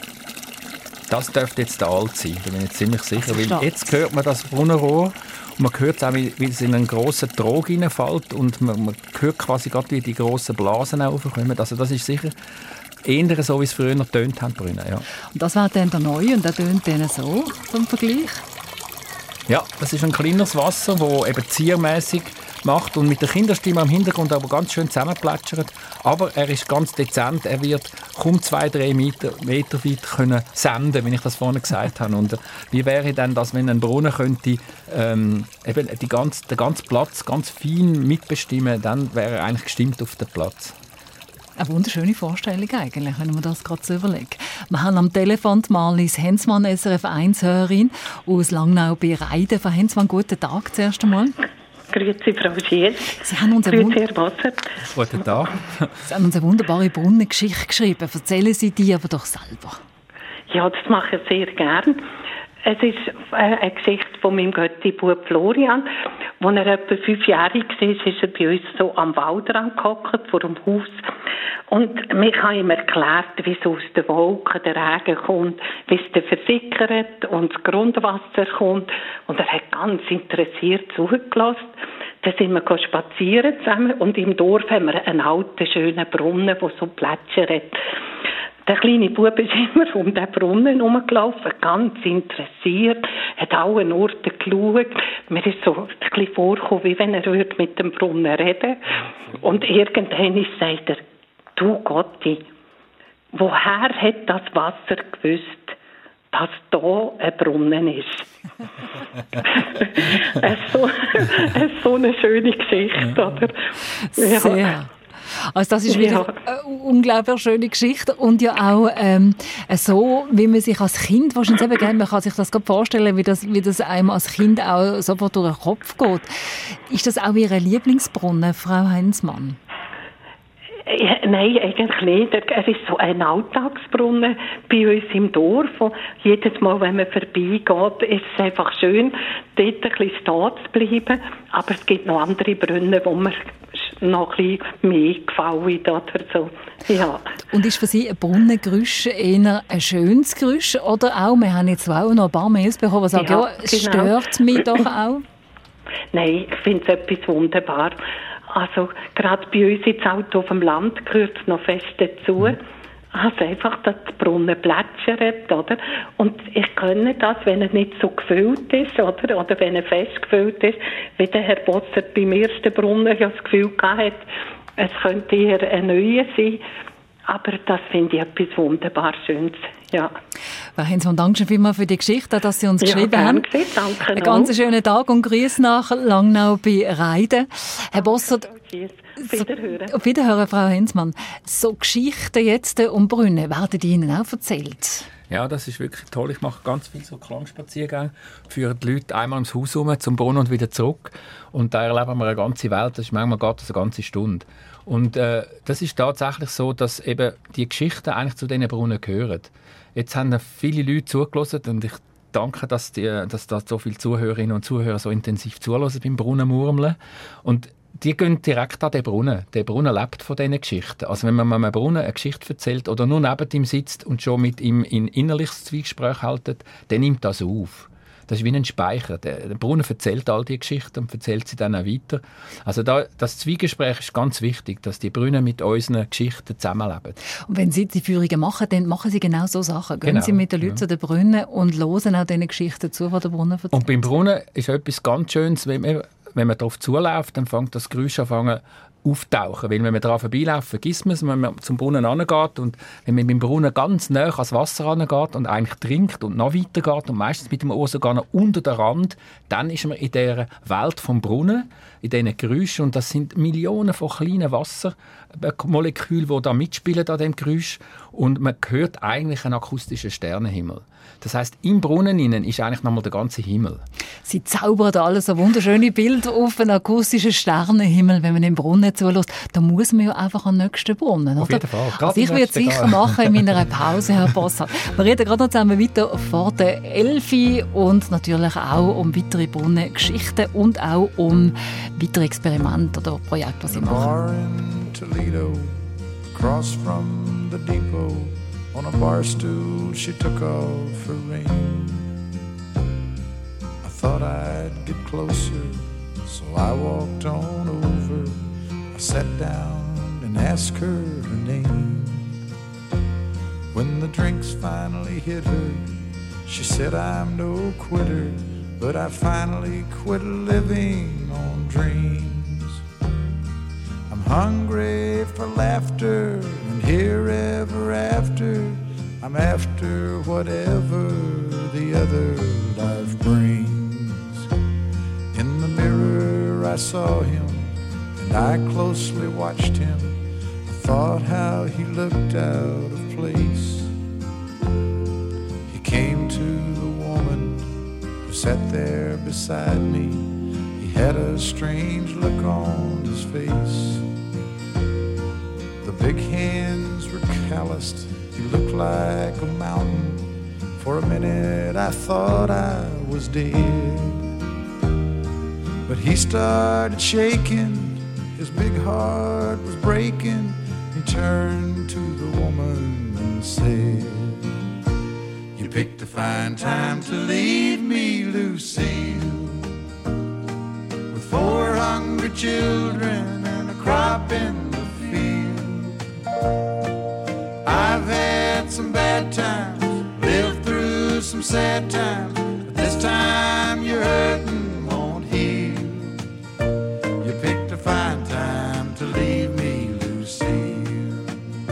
Das dürfte jetzt der alte sein, da bin ich jetzt ziemlich sicher. Weil jetzt hört man das Brunnenrohr und man hört es auch, wie, wie es in einen grossen Trog hineinfällt und man, man hört quasi gerade, wie die grossen Blasen aufkommen. Also das ist sicher eher so, wie es früher getönt hat. Ja. Und das war dann der neue und der tönt dann so zum Vergleich? Ja, das ist ein kleineres Wasser, das eben ziermässig macht und mit der Kinderstimme am Hintergrund aber ganz schön zusammenplätschert. Aber er ist ganz dezent. Er wird kaum zwei, drei Meter, Meter weit können senden, wie ich das vorhin gesagt habe. Und wie wäre denn das, wenn ein Brunnen könnte ähm, eben die ganze, den ganzen Platz ganz fein mitbestimmen, dann wäre er eigentlich gestimmt auf den Platz. Eine wunderschöne Vorstellung eigentlich, wenn man das gerade so überlegt. Wir haben am Telefon Marlies Hensmann, S R F eins Hörerin aus Langnau bei Reiden. Frau Hensmann, guten Tag zuerst einmal. Grüezi, Frau Schiel. Sie haben uns eine, Grüezi, Herr Wasser. Guten Tag. Sie haben uns eine wunderbare Brunnengeschichte geschrieben. Erzählen Sie die aber doch selber. Ja, das mache ich sehr gern. Es ist eine Geschichte von meinem Götti-Bub Florian. Als er etwa fünfjährig war, ist er bei uns so am Waldrand gehockt, vor dem Haus. Und mich hat ihm erklärt, wie es aus den Wolken der Regen kommt, wie es dann versickert und das Grundwasser kommt. Und er hat ganz interessiert zugelassen. Dann sind wir spazieren zusammen und im Dorf haben wir einen alten, schönen Brunnen, der so plätschert. Der kleine Bub ist immer um den Brunnen herumgelaufen, ganz interessiert, hat alle Orte geschaut. Mir ist so ein bisschen vorgekommen, wie wenn er mit dem Brunnen reden. Und irgendwann sagt er, du Gotti, woher hat das Wasser gewusst, dass da ein Brunnen ist? Es ist so, es ist so eine schöne Geschichte, oder? Ja. Sehr. Also das ist wirklich ja. eine unglaublich schöne Geschichte und ja auch ähm, so, wie man sich als Kind wahrscheinlich eben gerne, man kann sich das gerade vorstellen, wie das, wie das einem als Kind auch sofort durch den Kopf geht. Ist das auch Ihr Lieblingsbrunnen, Frau Hensmann? Ja, nein, eigentlich nicht. Es ist so ein Alltagsbrunnen bei uns im Dorf. Und jedes Mal, wenn man vorbeigeht, ist es einfach schön, dort ein bisschen stehen zu bleiben. Aber es gibt noch andere Brunnen, wo man noch ein bisschen mehr gefallen oder so. Ja. Und ist für Sie ein Brunnengeräusch eher ein schönes Geräusch? Oder auch, wir haben jetzt auch noch ein paar Mails bekommen, die sagen, ja, ja, es genau. stört mich doch auch. Nein, ich finde es etwas wunderbar. Also gerade bei uns ins Auto auf dem Land gehört es noch fest dazu. Also einfach, dass der Brunnen plätschert, oder? Und ich kenne das, wenn er nicht so gefüllt ist, oder? Oder wenn er fest gefüllt ist, wie der Herr Bossert beim ersten Brunnen ja das Gefühl gehabt hat, es könnte eher ein neuer sein. Aber das finde ich etwas wunderbar Schönes. Ja. Frau Hensmann, danke schon vielmals für die Geschichte, dass Sie uns Ja, geschrieben gern haben. gesehen, danke Einen noch. ganz schönen Tag und Grüße nach Langnau bei Reiden. Herr Bossert, Auf Wiederhören. auf Wiederhören, Frau Hensmann. So Geschichten jetzt um Brunnen, werden die Ihnen auch erzählt? Ja, das ist wirklich toll. Ich mache ganz viele so Klangspaziergänge, führe die Leute einmal ums Haus herum, zum Brunnen und wieder zurück. Und da erleben wir eine ganze Welt. Das ist manchmal geht das eine ganze Stunde. Und äh, das ist tatsächlich so, dass eben die Geschichten eigentlich zu diesen Brunnen gehören. Jetzt haben viele Leute zugelassen und ich danke, dass, die, dass da so viele Zuhörerinnen und Zuhörer so intensiv zuhören beim Brunnenmurmeln. Und die gehen direkt an den Brunnen. Der Brunnen lebt von diesen Geschichten. Also wenn man einem Brunnen eine Geschichte erzählt oder nur neben ihm sitzt und schon mit ihm in innerliches Zwiegespräch haltet, dann nimmt das auf. Das ist wie ein Speicher. Der Brunnen erzählt all diese Geschichten und erzählt sie dann auch weiter. Also da, das Zwiegespräch ist ganz wichtig, dass die Brunnen mit unseren Geschichten zusammenleben. Und wenn Sie die Führungen machen, dann machen Sie genau so Sachen. Gehen Genau, Sie mit den Leuten ja. zu den Brunnen und hören auch diesen Geschichten zu, die der Brunnen erzählt. Und beim Brunnen ist etwas ganz Schönes, wenn man, wenn man darauf zuläuft, dann fängt das Geräusch an auftauchen. Weil wenn man daran vorbeiläuft, vergisst man es, wenn man zum Brunnen angeht. Und wenn man mit dem Brunnen ganz nah ans Wasser angeht und eigentlich trinkt und noch weiter geht und meistens mit dem Ohr sogar noch unter den Rand, dann ist man in dieser Welt vom Brunnen, in diesen Geräuschen. Und das sind Millionen von kleinen Wassermolekülen, die da mitspielen an diesem Geräusch. Und man hört eigentlich einen akustischen Sternenhimmel. Das heisst, im Brunnen innen ist eigentlich nochmal der ganze Himmel. Sie zaubern da alles so wunderschöne Bilder auf einen akustischen Sternenhimmel, wenn man im Brunnen zulässt. Da muss man ja einfach am nächsten Brunnen, Auf oder? jeden Fall. Gerade Also ich am würde es nächsten sicher Tag. machen in meiner Pause, Herr Bossart. Wir reden gerade noch zusammen weiter vor der Elfi und natürlich auch um weitere Brunnengeschichten und auch um weitere Experimente oder Projekte, die Sie machen. Bar in Toledo, across from the depot. On a bar stool, she took off her ring. I thought I'd get closer, so I walked on over. I sat down and asked her her name. When the drinks finally hit her, she said, I'm no quitter, but I finally quit living on dreams. I'm hungry for laughter and here ever after. I'm after whatever the other life brings. In the mirror I saw him and I closely watched him. I thought how he looked out of place. He came to the woman who sat there beside me. He had a strange look on his face. The big hands were calloused. He looked like a mountain. For a minute I thought I was dead. But he started shaking. His big heart was breaking. He turned to the woman and said, You picked a fine time to leave me, Lucille, with four hungry children and a crop in the field. I've had some bad times, lived through some sad times, but this time your hurting won't heal. You picked a fine time to leave me, Lucille.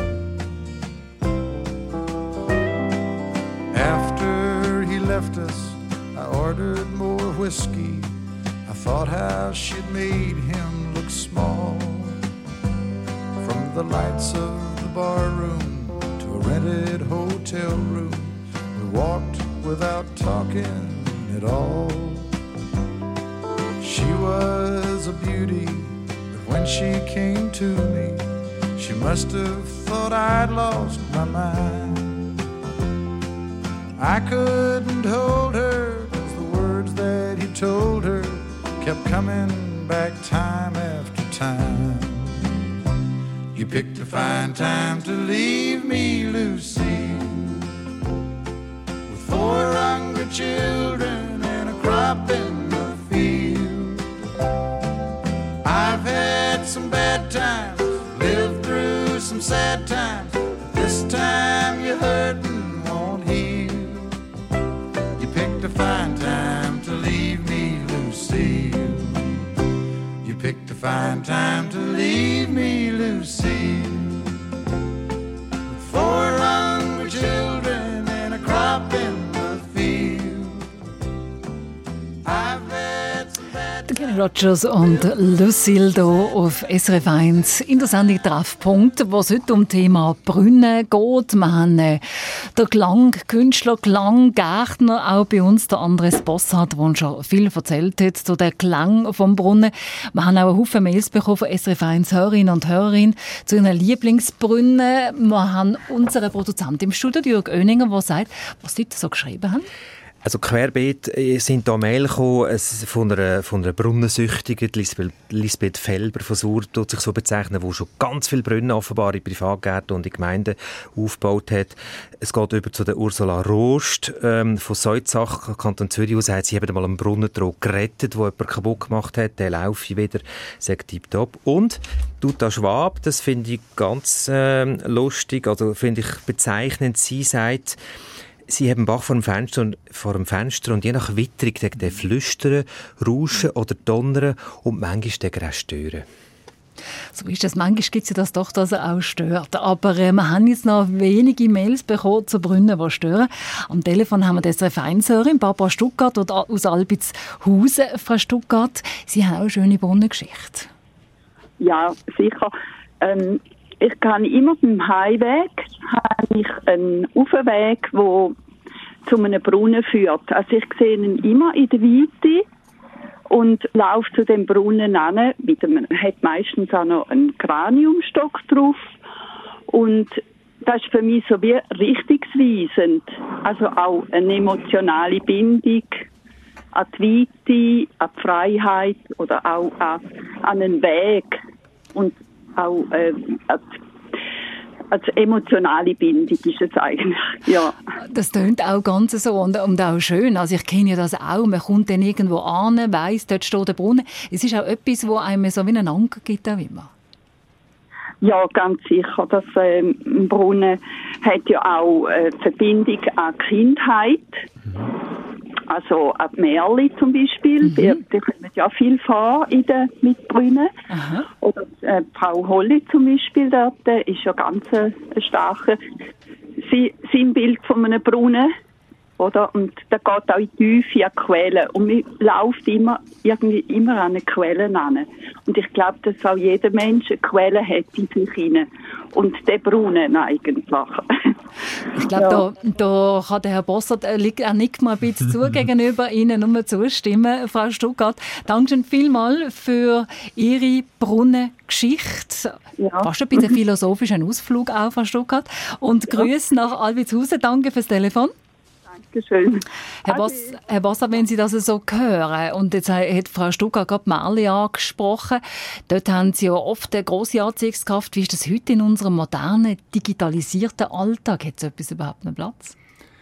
After he left us, I ordered more whiskey. I thought how she'd made him look small. From the lights of the bar room to a rented hotel room, we walked without talking at all. She was a beauty, but when she came to me, she must have thought I'd lost my mind. I couldn't hold her, 'cause the words that he told her kept coming back time after time. You picked a fine time to leave me, Lucille, with four hungry children and a crop in the field. I've had some bad times, lived through some sad times, but this time your hurting won't heal. You picked a fine time to leave me, Lucille. You picked a fine time to leave me, Lucille. Rogers und Lucille hier auf S R F eins in der Sendung «Treffpunkt», wo es heute um das Thema Brunnen geht. Wir haben äh, den Klangkünstler, Klanggärtner auch bei uns, der Andres Bossart, der uns schon viel erzählt hat zu den Klang vom Brunnen. Wir haben auch einen Haufen Mails bekommen von S R F eins Hörerinnen und Hörern zu ihren Lieblingsbrunnen. Wir haben unseren Produzenten im Studio, Jürg Oeninger, der sagt, was sie so geschrieben haben. Also querbeet sind da Mail gekommen von einer, von einer Brunnensüchtigen, Lisbeth, Lisbeth Felber von Sur, tut sich so bezeichnen, die schon ganz viele Brunnen offenbar in Privatgärten und in Gemeinden aufgebaut hat. Es geht über zu der Ursula Rost ähm, von Seutzach, Kanton Zürich, die sagt, sie haben mal einen Brunnentrog gerettet, wo jemand kaputt gemacht hat, der laufe wieder, sagt tipptopp. Und Dutta Schwab, das finde ich ganz äh, lustig, also finde ich bezeichnend, sie sagt, sie haben Bach vor dem Fenster und, vor dem Fenster und je nach Witterung den Flüstern, Rauschen oder Donnern und manchmal den auch stören. So ist es. Manchmal gibt es ja das doch, dass er auch stört. Aber äh, wir haben jetzt noch wenige Mails bekommen zu Brunnen, die stören. Am Telefon haben wir das Vereinshörerin Barbara Stuttgart oder aus Albitshausen. Frau Stuttgart, Sie haben auch eine schöne Brunnengeschichte. Ja, sicher. Ähm Ich kann immer beim Heimweg habe ich einen Aufweg, der zu einem Brunnen führt. Also ich sehe ihn immer in der Weite und laufe zu dem Brunnen hin. Mit einem, hat meistens auch noch einen Kraniumstock drauf. Und das ist für mich so wie richtungsweisend. Also auch eine emotionale Bindung an die Weite, an die Freiheit oder auch an, an einen Weg. Und auch äh, als, als emotionale Bindung ist es eigentlich, ja. Das tönt auch ganz so und, und auch schön. Also ich kenne ja das auch. Man kommt dann irgendwo an, weiss, dort steht der Brunnen. Es ist auch etwas, wo einem so wie einen Anker gibt auch immer. Ja, ganz sicher. Das ähm, Brunnen hat ja auch äh, Verbindung an die Kindheit. Also ab Märli zum Beispiel, mhm. die, die kommen ja viel vor in den, mit Brunnen. Aha. Oder äh, Frau Holly zum Beispiel, dort ist ja ganz ein, ein starkes Sinnbild von einem Brunnen. Oder? Und da geht auch in die Tiefe an Quellen. Und man läuft immer, irgendwie immer an eine Quelle ran. Und ich glaube, dass auch jeder Mensch eine Quelle hat in sich hinein. Und der Brunnen eigentlich. Ich glaube, ja. da, da kann der Herr Bossart, er nickt mal ein bisschen zu gegenüber Ihnen, nur zustimmen, Frau Stuttgart. Danke vielmals für Ihre Brunnengeschichte. Ja. Fast ein bisschen philosophischen Ausflug auch, Frau Stuttgart. Und ja. Grüße nach Albitshausen. Danke fürs Telefon. Dankeschön. Herr, Boss, Herr Bossart, wenn Sie das so hören, und jetzt hat Frau Stuttgart gerade Märli angesprochen, dort haben Sie ja oft eine grosse Anziehungskraft. Wie ist das heute in unserem modernen, digitalisierten Alltag? Hat so etwas überhaupt einen Platz?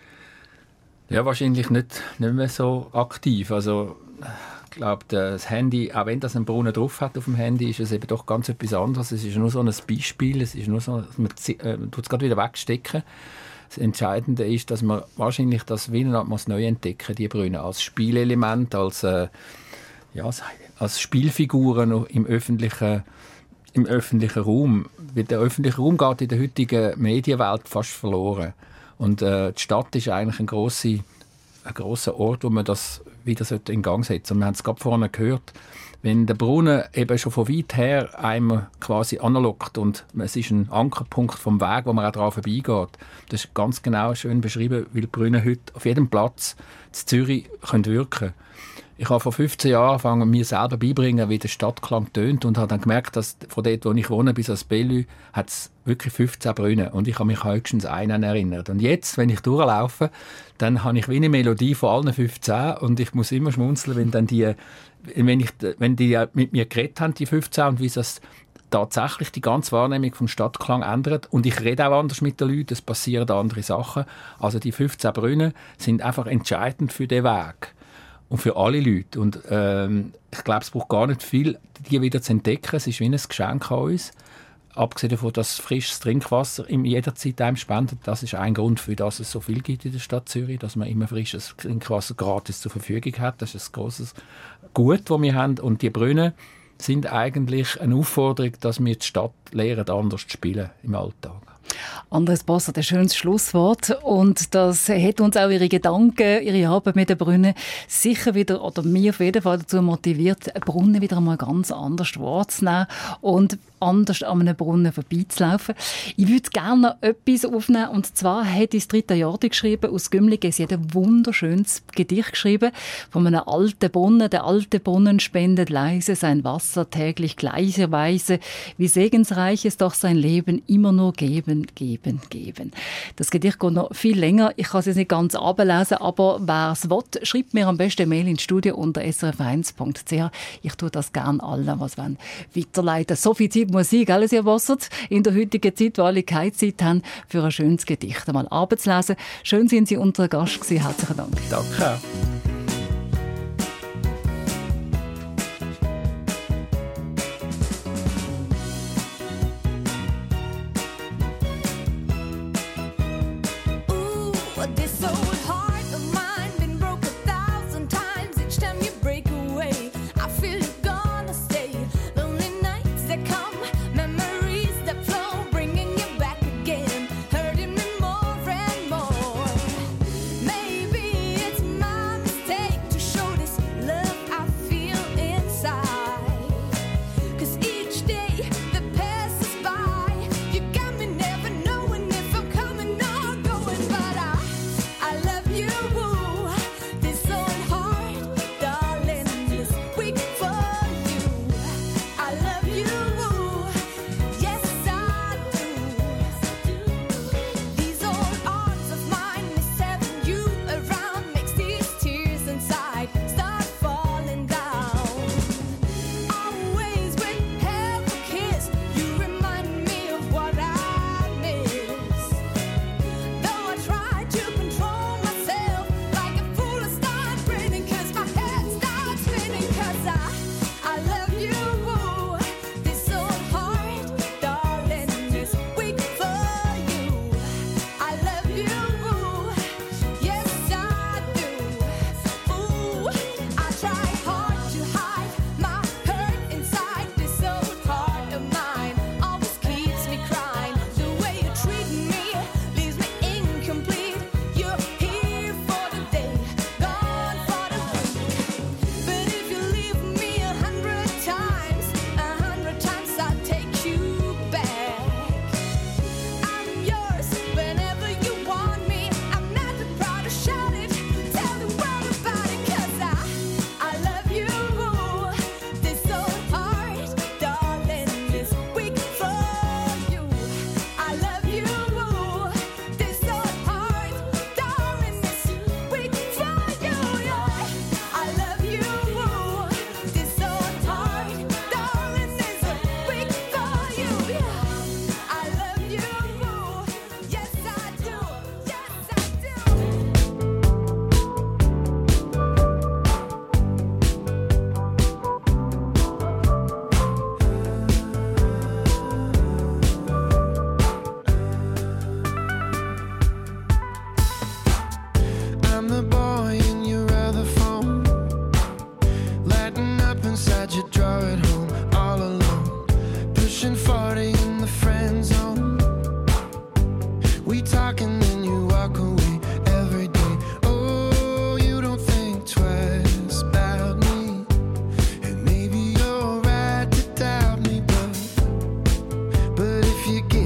Ja, wahrscheinlich nicht, nicht mehr so aktiv. Also, ich glaube, das Handy, auch wenn das einen Brunnen drauf hat auf dem Handy, ist es eben doch ganz etwas anderes. Es ist nur so ein Beispiel, es ist nur so, man äh, tut es gerade wieder wegstecken. Das Entscheidende ist, dass wir wahrscheinlich das Wiener neu entdecken, die Brunnen, als Spielelement, als, äh, ja, als Spielfiguren im öffentlichen, im öffentlichen Raum. Weil der öffentliche Raum geht in der heutigen Medienwelt fast verloren. Und äh, die Stadt ist eigentlich ein grosser, ein grosser Ort, wo man das wieder in Gang setzen sollte. Und wir haben es gerade vorhin gehört, wenn der Brunnen eben schon von weit her einem quasi anlockt und es ist ein Ankerpunkt vom Weg, wo man auch daran vorbeigeht. Das ist ganz genau schön beschrieben, weil die Brunnen heute auf jedem Platz in Zürich können wirken können. Ich habe vor fünfzehn Jahren angefangen, mir selber beibringen, wie der Stadtklang tönt und habe dann gemerkt, dass von dort, wo ich wohne, bis ans Bellevue, hat es wirklich fünfzehn Brunnen und ich habe mich höchstens einen erinnert. Und jetzt, wenn ich durchlaufe, dann habe ich wie eine Melodie von allen fünfzehn und ich muss immer schmunzeln, wenn dann die, wenn ich, wenn die mit mir geredet haben, die fünfzehn, und wie das tatsächlich die ganze Wahrnehmung vom Stadtklang ändert. Und ich rede auch anders mit den Leuten, es passieren andere Sachen. Also die fünfzehn Brunnen sind einfach entscheidend für den Weg. Und für alle Leute. Und ähm, ich glaube, es braucht gar nicht viel, die wieder zu entdecken. Es ist wie ein Geschenk an uns. Abgesehen davon, dass frisches Trinkwasser in jeder Zeit einem spendet. Das ist ein Grund, für das es so viel gibt in der Stadt Zürich, dass man immer frisches Trinkwasser gratis zur Verfügung hat. Das ist ein grosses Gut, das wir haben. Und die Brunnen sind eigentlich eine Aufforderung, dass wir die Stadt lernen, anders zu spielen im Alltag. Andres Bossert, ein schönes Schlusswort. Und das hat uns auch Ihre Gedanken, Ihre Arbeit mit den Brunnen sicher wieder, oder mir auf jeden Fall dazu motiviert, einen Brunnen wieder einmal ganz anders wahrzunehmen und anders an einem Brunnen vorbeizulaufen. Ich würde gerne noch etwas aufnehmen. Und zwar hat uns Rita Jordi geschrieben, aus Gümligen. Sie hat ein wunderschönes Gedicht geschrieben von einem alten Brunnen. Der alte Brunnen spendet leise sein Wasser täglich gleicherweise. Wie segensreich ist doch sein Leben, immer nur geben, geben, geben. Das Gedicht geht noch viel länger. Ich kann es jetzt nicht ganz ablesen, aber wer es will, schreibt mir am besten eine Mail ins Studio unter s r f eins punkt c h. Ich tue das gerne allen, was wollen, weiterleiten. So viel Zeit muss ich, gell, Sie Bossert, in der heutigen Zeit, wo alle keine Zeit haben, für ein schönes Gedicht einmal abzulesen. Schön sind Sie unser Gast gewesen. Herzlichen Dank. Danke.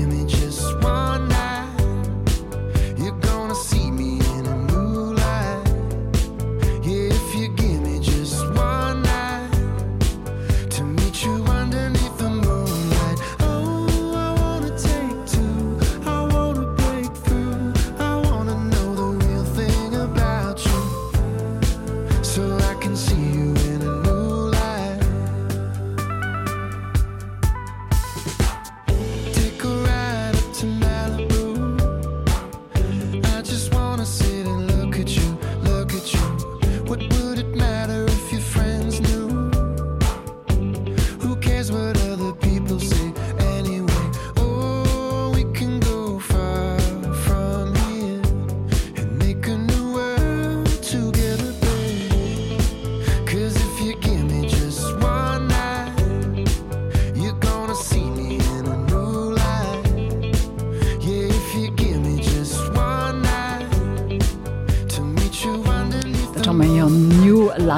See me in a new light.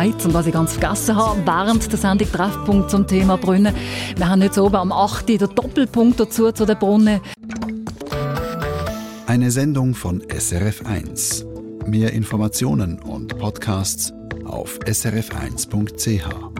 Schweiz. Und was ich ganz vergessen habe, während der Sendung Treffpunkt zum Thema Brunnen. Wir haben jetzt oben am acht Uhr den Doppelpunkt dazu zu den Brunnen. Eine Sendung von S R F eins. Mehr Informationen und Podcasts auf s r f eins punkt c h.